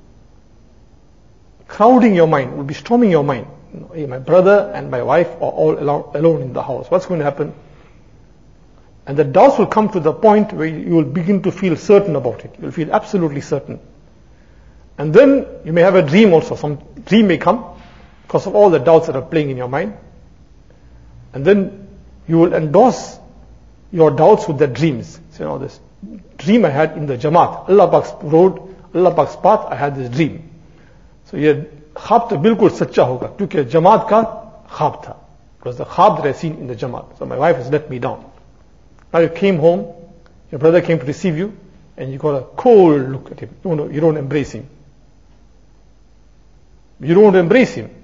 crowding your mind, will be storming your mind. Hey, my brother and my wife are all alone in the house. What's going to happen? And the doubts will come to the point where you will begin to feel certain about it. You will feel absolutely certain. And then you may have a dream also. Some dream may come because of all the doubts that are playing in your mind. And then you will endorse your doubts with the dreams. So, you know, this dream I had in the Jamaat, Allah Pak's road, Allah Pak's path, I had this dream. So ये ख्वाब तो बिल्कुल सच्चा होगा क्योंकि जमात का ख्वाब था. It was the ख्वाब that I seen in the Jamaat. So my wife has let me down. Now you came home, your brother came to receive you, and you got a cold look at him. You don't, you don't embrace him. You don't embrace him.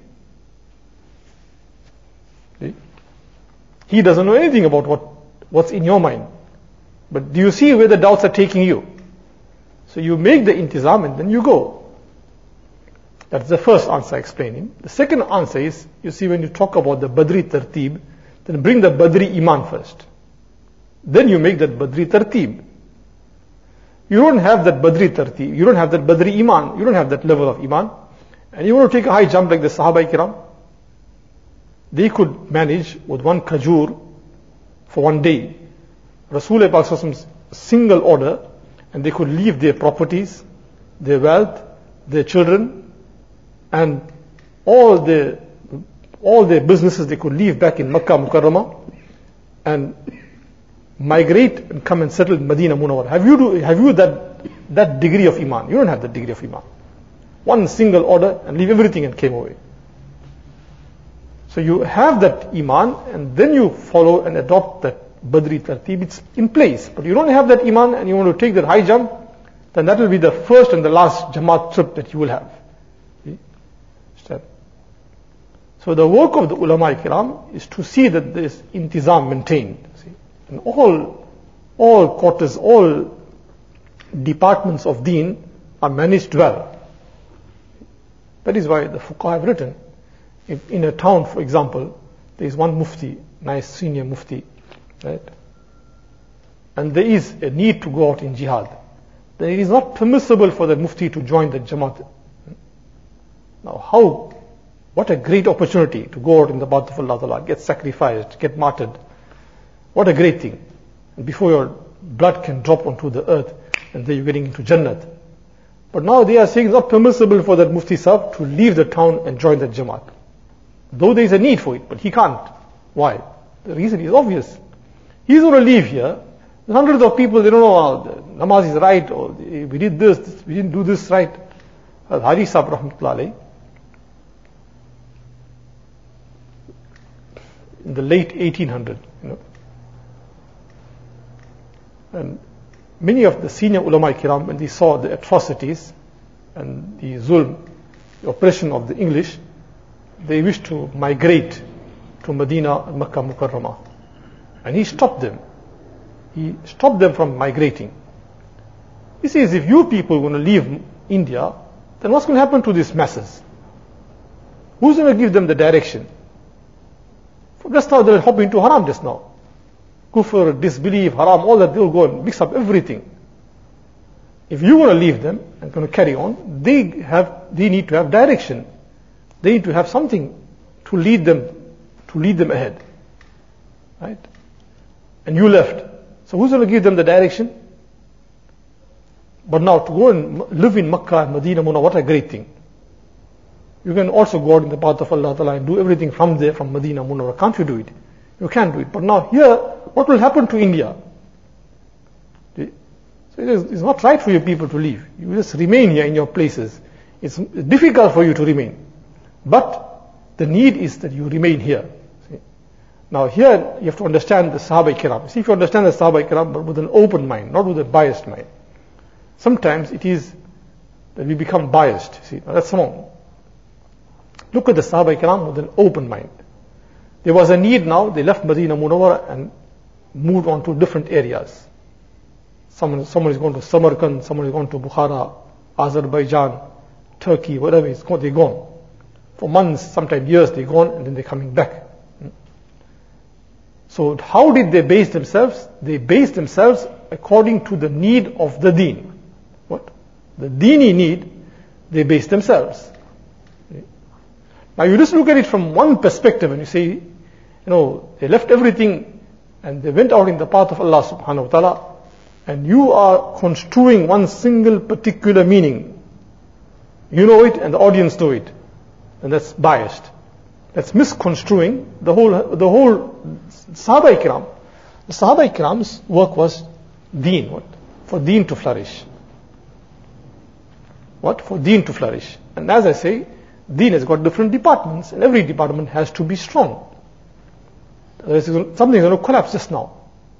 See? He doesn't know anything about what, what's in your mind. But do you see where the doubts are taking you? So you make the intizam and then you go. That's the first answer I explained him. The second answer is, you see, when you talk about the Badri Tartib, then bring the Badri Iman first. Then you make that Badri Tartib. You don't have that Badri Tartib, you don't have that Badri Iman, you don't have that level of Iman, and you want to take a high jump like the Sahaba Kiram. They could manage with one khajur for one day. Rasul Pak's single order, and they could leave their properties, their wealth, their children, and all their all their businesses they could leave back in Makkah Mukarramah and migrate and come and settle in Medina Munawwar. Have you do, have you that that degree of Iman? You don't have that degree of Iman. One single order and leave everything and came away. So you have that iman and then you follow and adopt that Badri Tartib. It's in place. But you don't have that iman and you want to take that high jump, then that will be the first and the last Jamaat trip that you will have. Step. So the work of the ulama kiram is to see that this intizam maintained. See? And all, all quarters, all departments of deen are managed well. That is why the fuqaha have written, if in a town, for example, there is one mufti, nice senior mufti, right? And there is a need to go out in jihad. Then it is not permissible for the mufti to join the Jamaat. Now how, what a great opportunity to go out in the path of Allah Ta'ala, get sacrificed, get martyred. What a great thing. And before your blood can drop onto the earth, and then you're getting into Jannat. But now they are saying it's not permissible for that Mufti Sahib to leave the town and join the Jamaat. Though there is a need for it, but he can't. Why? The reason is obvious. He's going to leave here. There's hundreds of people, they don't know how the namaz is right, or we did this, we didn't do this right. Haji Sahib Rahmatullah Alayhi, in the late eighteen hundred, you know, and many of the senior ulama kiram, when they saw the atrocities and the zulm, the oppression of the English, they wished to migrate to Medina and Makkah Mukarramah. And he stopped them. He stopped them from migrating. He says, if you people are going to leave India, then what's going to happen to these masses? Who's going to give them the direction? Just now they'll hop into haram just now. Kufr, disbelief, haram, all that, they'll go and mix up everything. If you want to leave them and going to carry on, they have, they need to have direction. They need to have something to lead them, to lead them ahead. Right? And you left. So who's going to give them the direction? But now to go and live in Makkah and Medina Munawwara, what a great thing. You can also go out in the path of Allah Ta'ala and do everything from there, from Medina Munawwara. Can't you do it? You can't do it. But now here, what will happen to India? So it is, it's not right for you people to leave. You just remain here in your places. It's difficult for you to remain. But the need is that you remain here. See? Now here, you have to understand the Sahaba Kiram. See, if you understand the Sahaba Kiram, but with an open mind, not with a biased mind. Sometimes it is that we become biased. See, now that's wrong. Look at the Sahaba Kiram with an open mind. There was a need now, they left Medina Munawwara and moved on to different areas. Someone, someone is going to Samarkand, someone is going to Bukhara, Azerbaijan, Turkey, whatever it's going, they're gone. For months, sometimes years, they're gone and then they're coming back. So how did they base themselves? They based themselves according to the need of the deen. What? The deeni need, they based themselves. Now you just look at it from one perspective and you say, you know, they left everything and they went out in the path of Allah subhanahu wa ta'ala, and you are construing one single particular meaning. You know it and the audience know it. And that's biased. That's misconstruing the whole, the whole Sahaba Ikram. The Sahaba Ikram's work was deen. What? For deen to flourish. What? For deen to flourish. And as I say, deen has got different departments, and every department has to be strong. Something is going to collapse just now.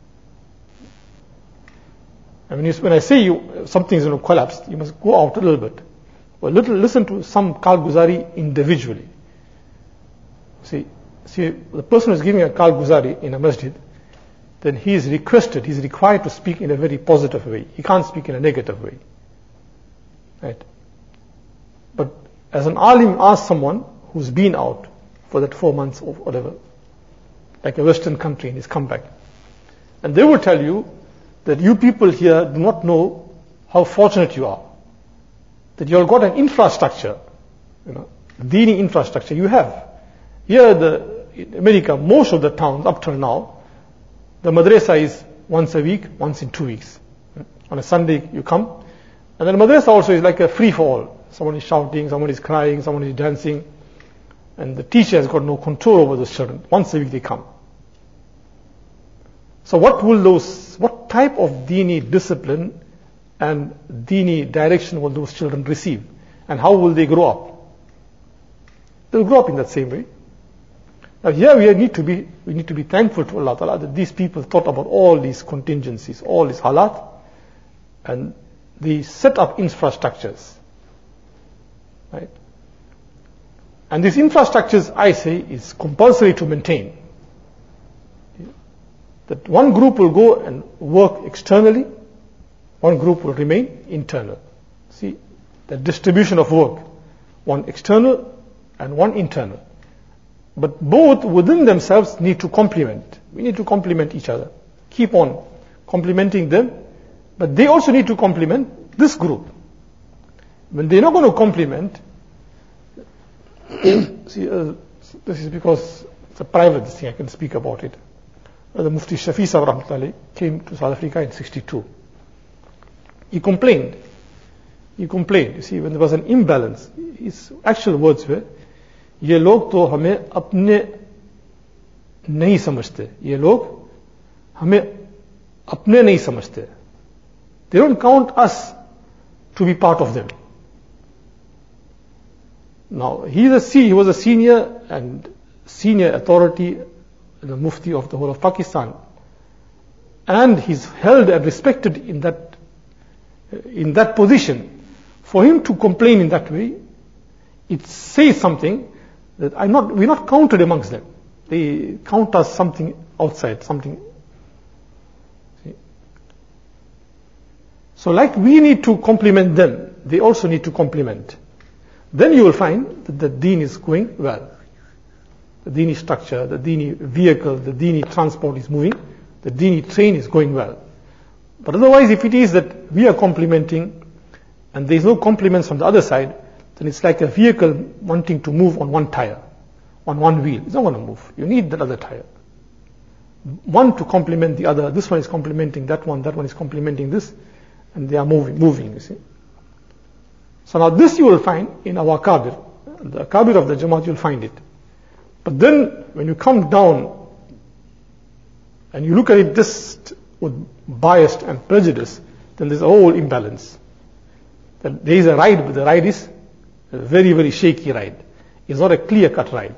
I mean, when I say you something is going to collapse, you must go out a little bit. Well, little listen to some Karguzari individually. See, see, the person who is giving a Karguzari in a masjid, then he is requested, he is required to speak in a very positive way. He can't speak in a negative way. Right? But as an alim asks someone who's been out for that four months or whatever, like a Western country, and he's come back, and they will tell you that you people here do not know how fortunate you are, that you have got an infrastructure, you know, Dini infrastructure you have. Here, the in America, most of the towns up till now, the madrasa is once a week, once in two weeks. On a Sunday you come, and then the madrasa also is like a free for all. Someone is shouting, someone is crying, someone is dancing, and the teacher has got no control over those children. Once a week they come. So what will those, what type of Dini discipline and Dini direction will those children receive? And how will they grow up? They'll grow up in that same way. Now here we need to be we need to be thankful to Allah Ta'ala that these people thought about all these contingencies, all these halat, and they set up infrastructures. Right? And these infrastructures, I say, is compulsory to maintain. That one group will go and work externally, one group will remain internal. See, the distribution of work, one external and one internal. But both within themselves need to complement. We need to complement each other. Keep on complementing them, but they also need to complement this group. When they're not going to complement, see, uh, this is because it's a private thing, I can speak about it. Uh, the Mufti Shafi Sahib Rahmatullahi came to South Africa in sixty-two. He complained. He complained. You see, when there was an imbalance, his actual words were, ये लोग तो हमें अपने नहीं समझते. ये लोग हमें अपने नहीं समझते. They don't count us to be part of them. Now, he's a, he was a senior and senior authority, the Mufti of the whole of Pakistan. And he's held and respected in that, in that position. For him to complain in that way, it says something that I'm not, we're not counted amongst them. They count us something outside, something. See? So like we need to complement them, they also need to complement. Then you will find that the deen is going well. The dini structure, the dini vehicle, the dini transport is moving, the dini train is going well. But otherwise, if it is that we are complementing and there is no complements from the other side, then it's like a vehicle wanting to move on one tire, on one wheel. It's not going to move. You need that other tire. One to complement the other. This one is complementing that one, that one is complementing this, and they are moving, moving, you see. So now this you will find in our Kabir. The Kabir of the Jamaat, you'll find it. But then, when you come down and you look at it just with bias and prejudice, then there's a whole imbalance. That there is a ride, but the ride is a very, very shaky ride. It's not a clear-cut ride.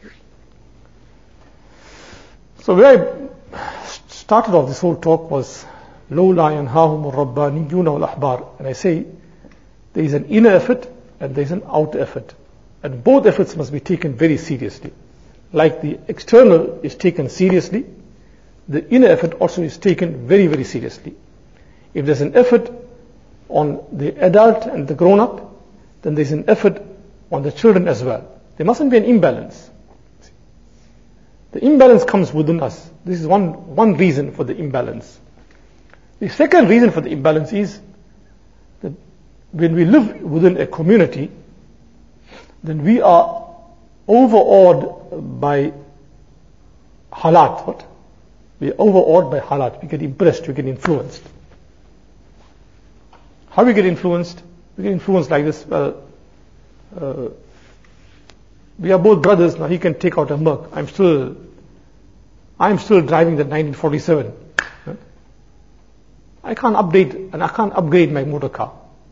So where I started off this whole talk was لَوْلَا يَنْهَاهُمُ الرَّبَّانِيُّونَ وَالْأَحْبَارُ. And I say, there is an inner effort and there is an outer effort. And both efforts must be taken very seriously. Like the external is taken seriously, the inner effort also is taken very, very seriously. If there's an effort on the adult and the grown-up, then there's an effort on the children as well. There mustn't be an imbalance. The imbalance comes within us. This is one, one reason for the imbalance. The second reason for the imbalance is that when we live within a community, then we are overawed by halat. What? We are overawed by halat. We get impressed, we get influenced. How we get influenced? We get influenced like this. Well, uh, we are both brothers. Now he can take out a Merc. I'm still, I'm still driving the nineteen forty-seven. Right? I can't update and I can't upgrade my motor car.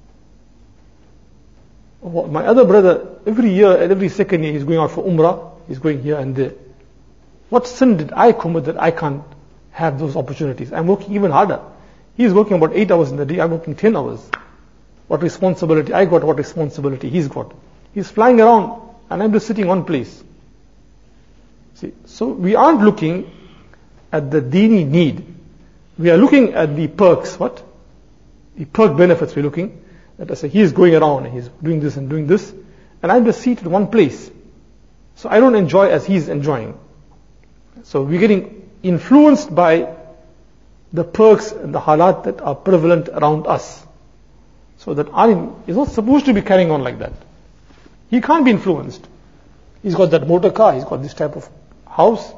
My other brother, every year, every second year, he's going out for Umrah. He's going here and there. What sin did I commit that I can't have those opportunities? I'm working even harder. He's working about eight hours in the day. I'm working ten hours. What responsibility I got, what responsibility he's got. He's flying around and I'm just sitting one place. See, so we aren't looking at the dini need. We are looking at the perks. What? The perk benefits we're looking. That I say, he is going around and he's doing this and doing this, and I'm just seated in one place. So I don't enjoy as he's enjoying. So we're getting influenced by the perks and the halat that are prevalent around us. So that Alim is not supposed to be carrying on like that. He can't be influenced. He's got that motor car, he's got this type of house.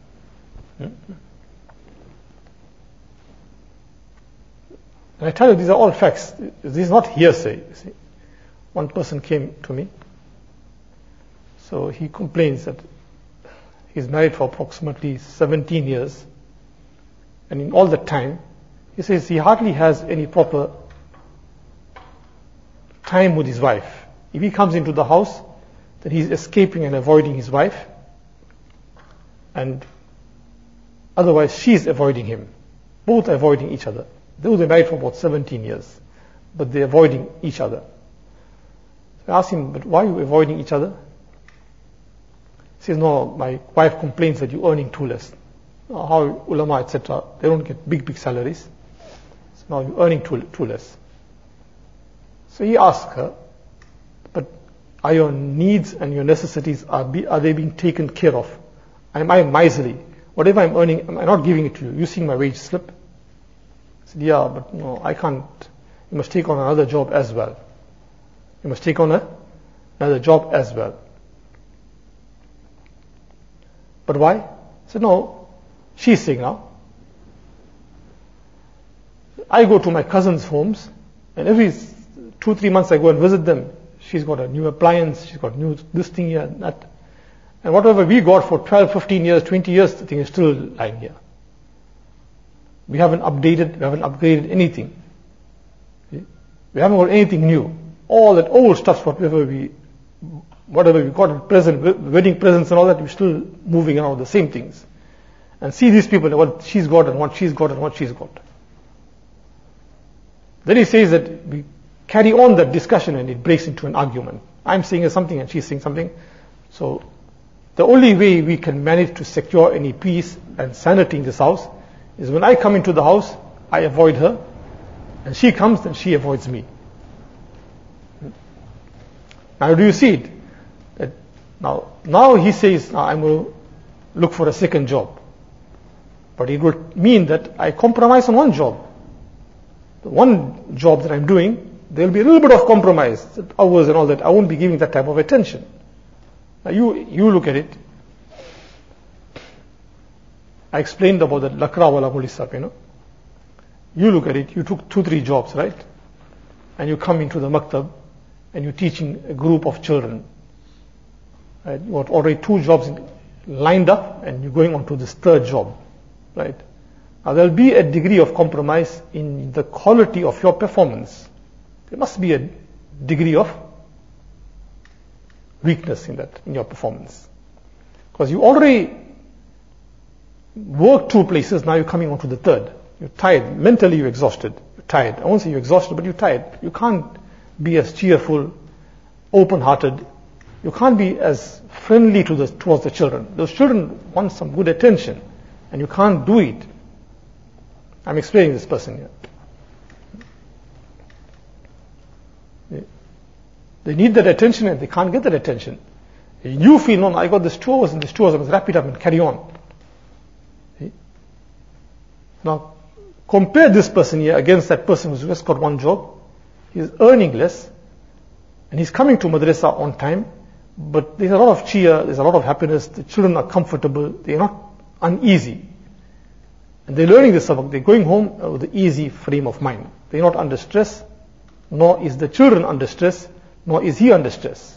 And I tell you, these are all facts. This is not hearsay. You see. One person came to me. So he complains that he's married for approximately seventeen years. And in all that time, he says he hardly has any proper time with his wife. If he comes into the house, then he's escaping and avoiding his wife, and otherwise she's avoiding him. Both are avoiding each other. They were married for about seventeen years, but they're avoiding each other. So I asked him, but why are you avoiding each other? He says, no, my wife complains that you're earning too less. How ulama, et cetera, they don't get big, big salaries. So now you're earning too, too less. So he asked her, but are your needs and your necessities, are, be, are they being taken care of? Am I miserly? Whatever I'm earning, am I not giving it to you? You seeing my wage slip? I said, yeah, but no, I can't. You must take on another job as well. You must take on a, another job as well. But why? I said, no, she's saying now. I go to my cousins' homes, and every two, three months I go and visit them. She's got a new appliance, she's got new this thing here, that. And whatever we got for twelve, fifteen years, twenty years, the thing is still lying here. We haven't updated, we haven't upgraded anything. We haven't got anything new. All that old stuff, whatever we, whatever we got at present, wedding presents and all that, we're still moving around the same things. And see these people, what she's got and what she's got and what she's got. Then he says that we carry on that discussion and it breaks into an argument. I'm saying something and she's saying something. So the only way we can manage to secure any peace and sanity in this house is when I come into the house, I avoid her, and she comes and she avoids me. Now do you see it? That now, now he says, now I'm going to look for a second job. But it would mean that I compromise on one job. The one job that I'm doing, there will be a little bit of compromise, hours and all that. I won't be giving that type of attention. Now you, you look at it. I explained about the lakra wala mulisab, you know. You look at it, you took two, three jobs, right? And you come into the maktab and you're teaching a group of children. Right? You got already two jobs lined up and you're going on to this third job, right? Now there'll be a degree of compromise in the quality of your performance. There must be a degree of weakness in that, in your performance. Because you already worked two places, now you're coming on to the third. You're tired. Mentally you're exhausted. You're tired. I won't say you're exhausted, but you're tired. You can't be as cheerful, open-hearted. You can't be as friendly to the, towards the children. Those children want some good attention, and you can't do it. I'm explaining this person here. They need that attention and they can't get that attention. You feel, no, I got this two hours and this two hours, I must wrap it up and carry on. See? Now, compare this person here against that person who's just got one job. He's earning less and he's coming to madrasa on time, but there's a lot of cheer, there's a lot of happiness, the children are comfortable, they're not uneasy. And they're learning this sabak, they're going home with an easy frame of mind. They're not under stress, nor is the children under stress, nor is he under stress.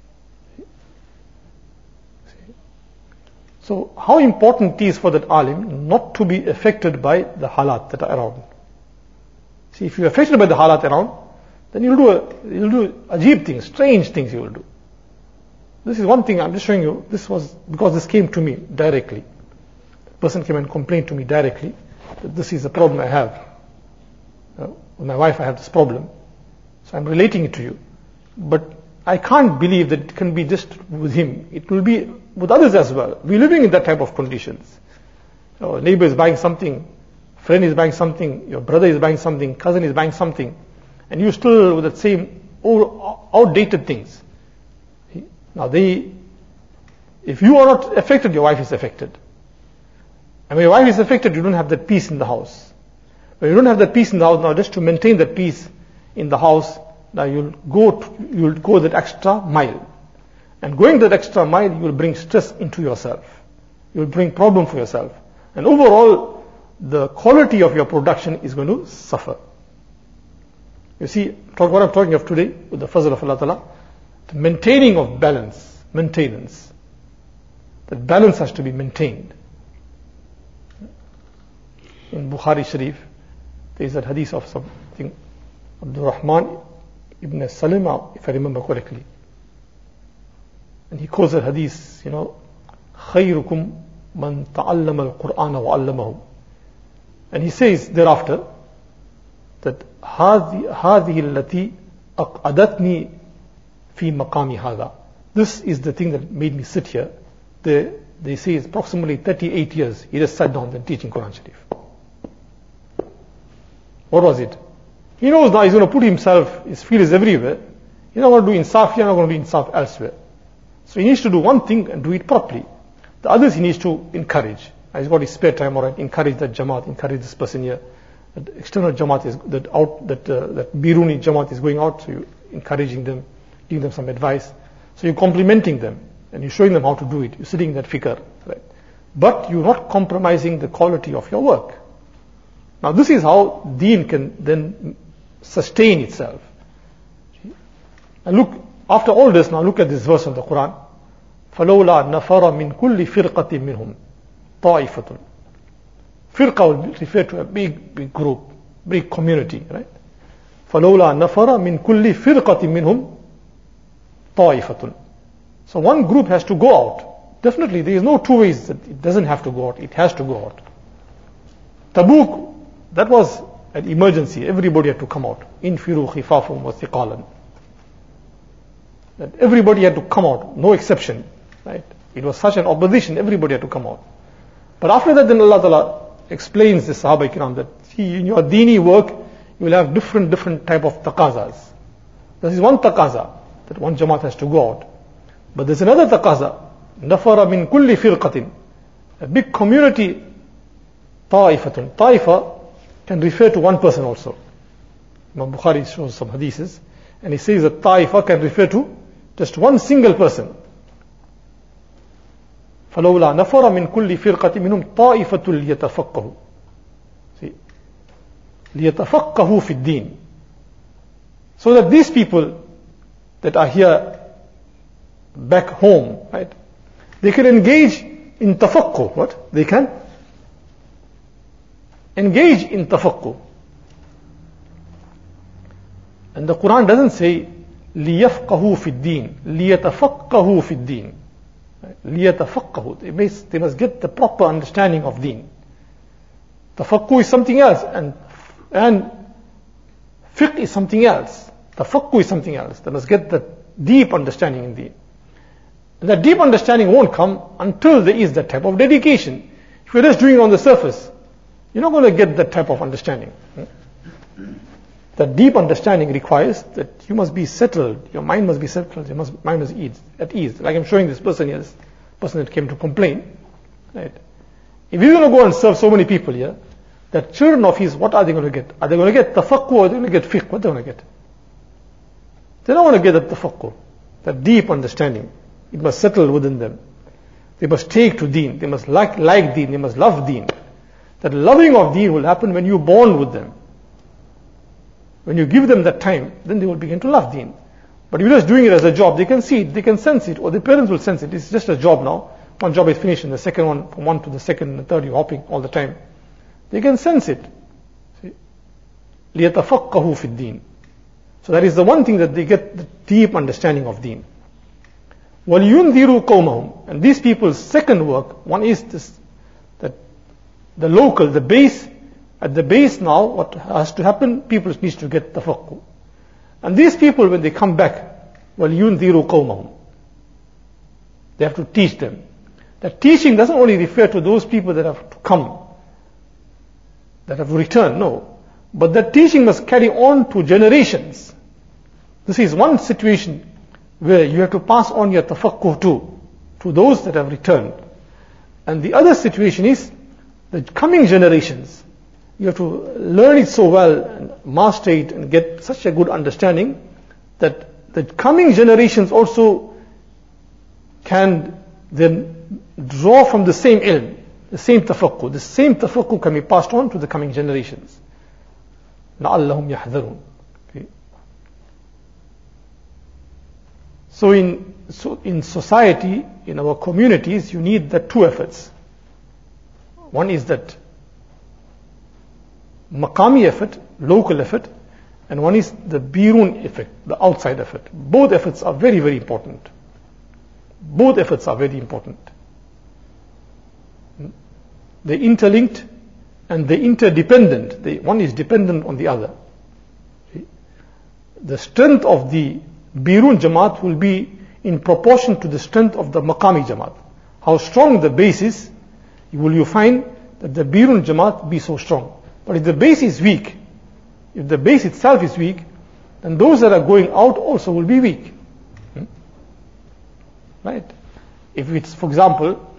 So how important it is for that alim not to be affected by the halat that are around. See, if you're affected by the halat around, then you'll do a, you'll do ajib things, strange things you will do. This is one thing I'm just showing you. This was because this came to me directly. The person came and complained to me directly that this is a problem I have. Uh, with my wife I have this problem. So I'm relating it to you. But I can't believe that it can be just with him. It will be with others as well. We're living in that type of conditions. Your neighbor is buying something, friend is buying something, your brother is buying something, cousin is buying something, and you still with that same old, outdated things. Now they, if you are not affected, your wife is affected. And when your wife is affected, you don't have that peace in the house. When you don't have that peace in the house, now just to maintain that peace in the house, now you'll go, to, you'll go that extra mile. And going that extra mile, you will bring stress into yourself. You will bring problem for yourself. And overall, the quality of your production is going to suffer. You see, talk what I'm talking of today, with the fazl of Allah Ta'ala, the maintaining of balance, maintenance. That balance has to be maintained. In Bukhari Sharif, there is a hadith of something, Abdul Rahman Ibn Salima, if I remember correctly. And he quotes a hadith, you know, خَيْرُكُمْ مَنْ تَعَلَّمَ الْقُرْآنَ وَعَلَّمَهُ. And he says thereafter that هَذِهِ الَّتِي أَقْعَدَتْنِي فِي مَقَامِ هَذَا. This is the thing that made me sit here. They, they say it's approximately thirty-eight years. He just sat down and teaching Quran Sharif. What was it? He knows now he's going to put himself, his field is everywhere. He's not going to do insaf here, not going to do insaf elsewhere. So he needs to do one thing and do it properly. The others he needs to encourage. He's got his spare time, all right, encourage that Jamaat, encourage this person here. That external Jamaat is, that out, that, uh, that Biruni Jamaat is going out, so you're encouraging them, giving them some advice. So you're complimenting them, and you're showing them how to do it. You're sitting in that fikr, right? But you're not compromising the quality of your work. Now this is how deen can then sustain itself. And look, after all this, now look at this verse of the Quran. فَلَوْلَا نَفَرَ مِنْ كُلِّ فِرْقَةٍ مِّنْهُمْ طَائِفَةٌ. Firqa will refer to a big, big group, big community, right? فَلَوْلَا نَفَرَ مِنْ كُلِّ فِرْقَةٍ مِّنْهُمْ طَائِفَةٌ. So one group has to go out. Definitely, there is no two ways that it doesn't have to go out. It has to go out. Tabuk, that was an emergency. Everybody had to come out. Infiru khifafum wa thiqalan. That everybody had to come out, no exception. Right? It was such an opposition, everybody had to come out. But after that, then Allah Ta'ala explains the Sahaba Ikram that see, in your dini work, you will have different, different type of taqazas. This is one taqaza, that one Jamaat has to go out. But there's another taqaza, nafara min kulli firqatin. A big community, ta'ifatun. Ta'ifa can refer to one person also. Imam Bukhari shows some hadiths, and he says that ta'ifa can refer to just one single person. فَلَوْلَا نَفَرَ مِنْ كُلِّ فِرْقَةٍ مِنْهُمْ طَائِفَةٌ لِيَتَفَقَّهُ. See, لِيَتَفَقَّهُ فِي الدِّينِ. So that these people that are here back home, right, they can engage in tafaqquh. What? They can engage in tafaqquh. And the Quran doesn't say لِيَفْقَهُ فِي الدِّينِ, لِيَتَفَقَّهُ فِي الدِّينِ. لِيَتَفَقَّهُ. They must, they must get the proper understanding of deen. Tafaqquh is something else, and and fiqh is something else. Tafaqquh is something else. They must get the deep understanding in deen. And that deep understanding won't come until there is that type of dedication. If you're just doing it on the surface, you're not going to get that type of understanding. That deep understanding requires that you must be settled, your mind must be settled, your must, mind must be at ease. Like I'm showing this person here, this person that came to complain. Right? If he's going to go and serve so many people here, the children of his, what are they going to get? Are they going to get tafaqquh or are they going to get fiqh? What are they going to get? They don't want to get that tafaqquh, that deep understanding. It must settle within them. They must take to deen, they must like, like deen, they must love deen. That loving of deen will happen when you bond with them. When you give them that time, then they will begin to love deen. But if you're just doing it as a job, they can see it, they can sense it, or the parents will sense it. It's just a job now. One job is finished, and the second one, from one to the second and the third, you're hopping all the time. They can sense it. لِيَتَفَقَّهُ فِي الدِّينِ. So that is the one thing that they get the deep understanding of deen. وَلْيُنذِرُوا قَوْمَهُمْ. And these people's second work, one is this, that the local, the base. At the base now, what has to happen, people need to get tafaqquh. And these people, when they come back, وَلْيُنذِرُوا قَوْمَهُمْ. They have to teach them. That teaching doesn't only refer to those people that have to come, that have returned, no. But that teaching must carry on to generations. This is one situation where you have to pass on your tafaqquh to, to those that have returned. And the other situation is the coming generations. You have to learn it so well and master it and get such a good understanding that the coming generations also can then draw from the same ilm, the same tafaqquh. The same tafaqquh can be passed on to the coming generations. لَعَلَّهُمْ يَحْذَرُونَ. Okay. So in so in society, in our communities, you need the two efforts. One is that maqami effort, local effort, and one is the birun effect, the outside effect. Both efforts are very, very important. Both efforts are very important. They're interlinked and they're interdependent. They, one is dependent on the other. The strength of the birun Jamaat will be in proportion to the strength of the Maqami Jamaat. How strong the base is, will you find that the birun Jamaat be so strong. But if the base is weak, if the base itself is weak, then those that are going out also will be weak. Hmm? Right? If it's, for example,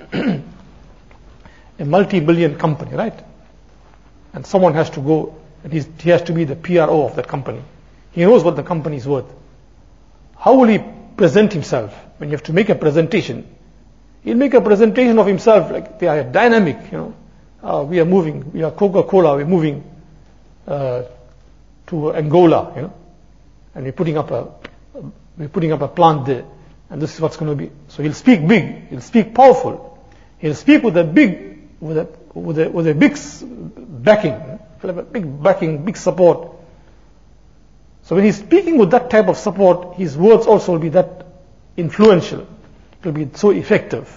a multi-billion company, right? And someone has to go, and he's, he has to be the P R O of that company. He knows what the company is worth. How will he present himself? When you have to make a presentation, he'll make a presentation of himself like they are dynamic, you know. Uh, we are moving, we are Coca-Cola, we're moving uh, to Angola, you know, and we're putting up a we're putting up a plant there, and this is what's going to be. So he'll speak big, he'll speak powerful, he'll speak with a big with a with a with a big backing, a big backing, big support. So when he's speaking with that type of support, his words also will be that influential. It will be so effective.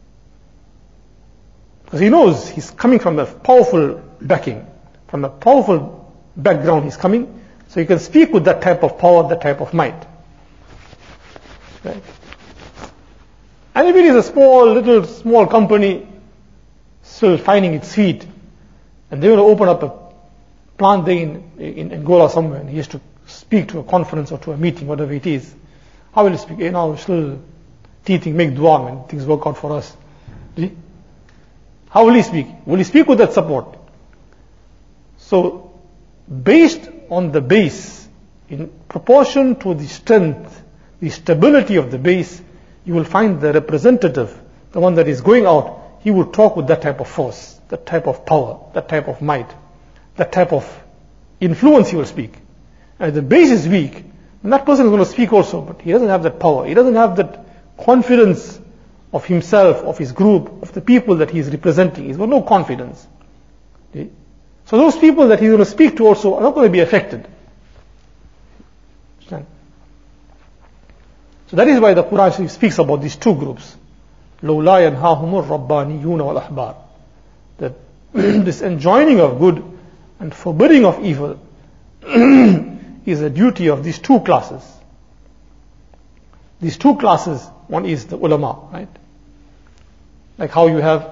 Because he knows he's coming from a powerful backing, from a powerful background he's coming, so he can speak with that type of power, that type of might. Right? And if it is a small, little, small company, still finding its feet, and they want to open up a plant there in, in Angola somewhere, and he has to speak to a conference or to a meeting, whatever it is, how will he speak? You know, still teething, make dua, man, things work out for us. See? How will he speak? Will he speak with that support? So, based on the base, in proportion to the strength, the stability of the base, you will find the representative, the one that is going out, he will talk with that type of force, that type of power, that type of might, that type of influence he will speak. And if the base is weak, then that person is going to speak also, but he doesn't have that power, he doesn't have that confidence of himself, of his group, of the people that he is representing. He's got no confidence. Okay? So those people that he's going to speak to also are not going to be affected. Understand? So that is why the Quran speaks about these two groups. لَوْلَا يَنْهَاهُمُ الرَّبَّانِيُّونَ وَالْأَحْبَارِ. That this enjoining of good and forbidding of evil is a duty of these two classes. These two classes, one is the ulama, right? Like how you have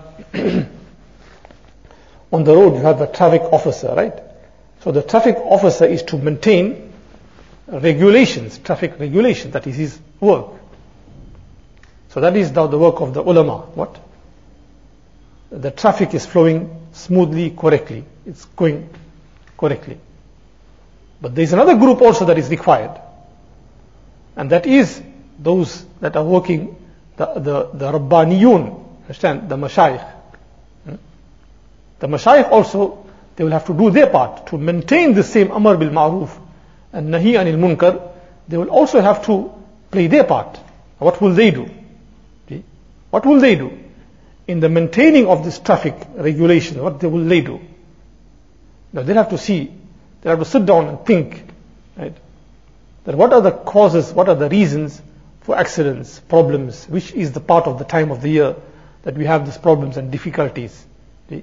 on the road you have a traffic officer, right? So the traffic officer is to maintain regulations, traffic regulations, that is his work. So that is now the work of the ulama. What? The traffic is flowing smoothly, correctly. It's going correctly. But there is another group also that is required. And that is those that are working, the, the, the Rabbaniyun, understand, the Mashayikh. Hmm? The Mashayikh also, they will have to do their part to maintain the same Amr bil Ma'ruf and Nahi anil Munkar. They will also have to play their part. What will they do? See? What will they do? In the maintaining of this traffic regulation, what they will they do? Now they'll have to see, they'll have to sit down and think, right? That what are the causes, what are the reasons for accidents, problems, which is the part of the time of the year that we have these problems and difficulties. See?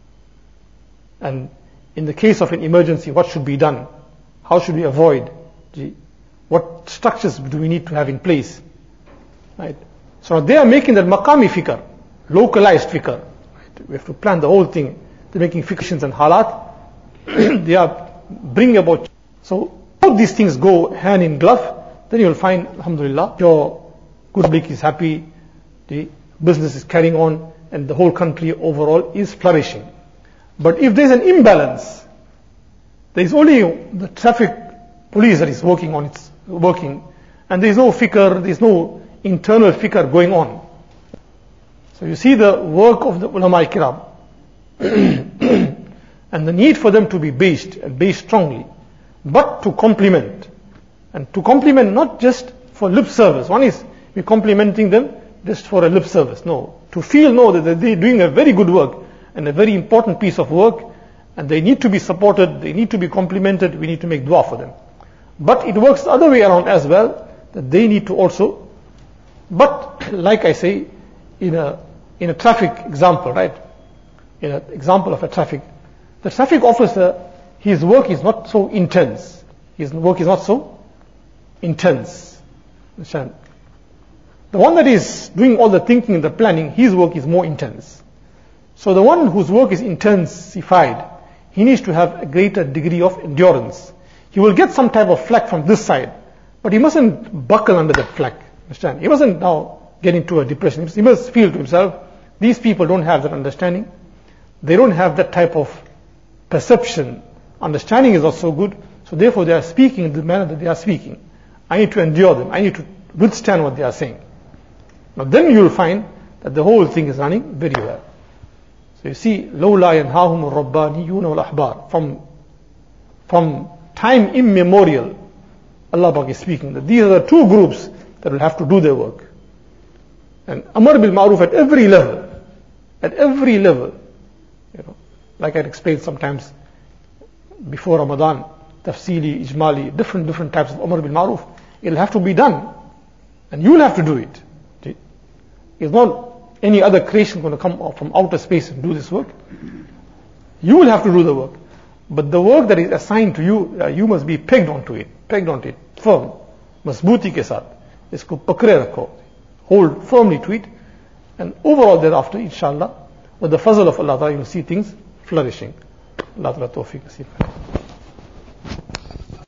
And in the case of an emergency, what should be done? How should we avoid? See? What structures do we need to have in place? Right? So they are making that maqami fikr, localized fikr. Right? We have to plan the whole thing. They're making fictions and halat. They are bringing about. So all these things go hand in glove. Then you will find, alhamdulillah, your good public is happy, the business is carrying on, and the whole country overall is flourishing. But if there is an imbalance, there is only the traffic police that is working on its working, and there is no fikr, there is no internal fikr going on. So you see the work of the ulama kiram and the need for them to be based and based strongly, but to complement. And to complement not just for lip service. One is we're complimenting them just for a lip service. No. To feel, no, that they're doing a very good work and a very important piece of work, and they need to be supported, they need to be complimented, we need to make dua for them. But it works the other way around as well, that they need to also, but like I say, in a, in a traffic example, right? In an example of a traffic, the traffic officer, his work is not so intense. His work is not so intense. Understand? The one that is doing all the thinking and the planning, his work is more intense. So the one whose work is intensified, he needs to have a greater degree of endurance. He will get some type of flack from this side, but he mustn't buckle under that flack. Understand? He mustn't now get into a depression. He must feel to himself, these people don't have that understanding. They don't have that type of perception. Understanding is not so good, so therefore they are speaking in the manner that they are speaking. I need to endure them. I need to withstand what they are saying. Now then you will find that the whole thing is running very well. So you see, لَوْلَا يَنْهَاهُمُ الرَّبَّانِيُّونَ وَالْأَحْبَارُ. From, from time immemorial, Allah Pak is speaking that these are the two groups that will have to do their work. And Amr bil Ma'ruf at every level, at every level, you know, like I explained sometimes before Ramadan, tafsili, ijmali, different, different types of Amr bil Ma'ruf. It'll have to be done. And you'll have to do it. It's not any other creation going to come from outer space and do this work. You will have to do the work. But the work that is assigned to you, uh, you must be pegged onto it, pegged onto it, firm. Masbuti ke saath. Isko pakre rakho. Hold firmly to it. And overall thereafter, inshallah, with the fazl of Allah Ta'ala, you will see things flourishing. Allah Ta'ala tawfiq nasib.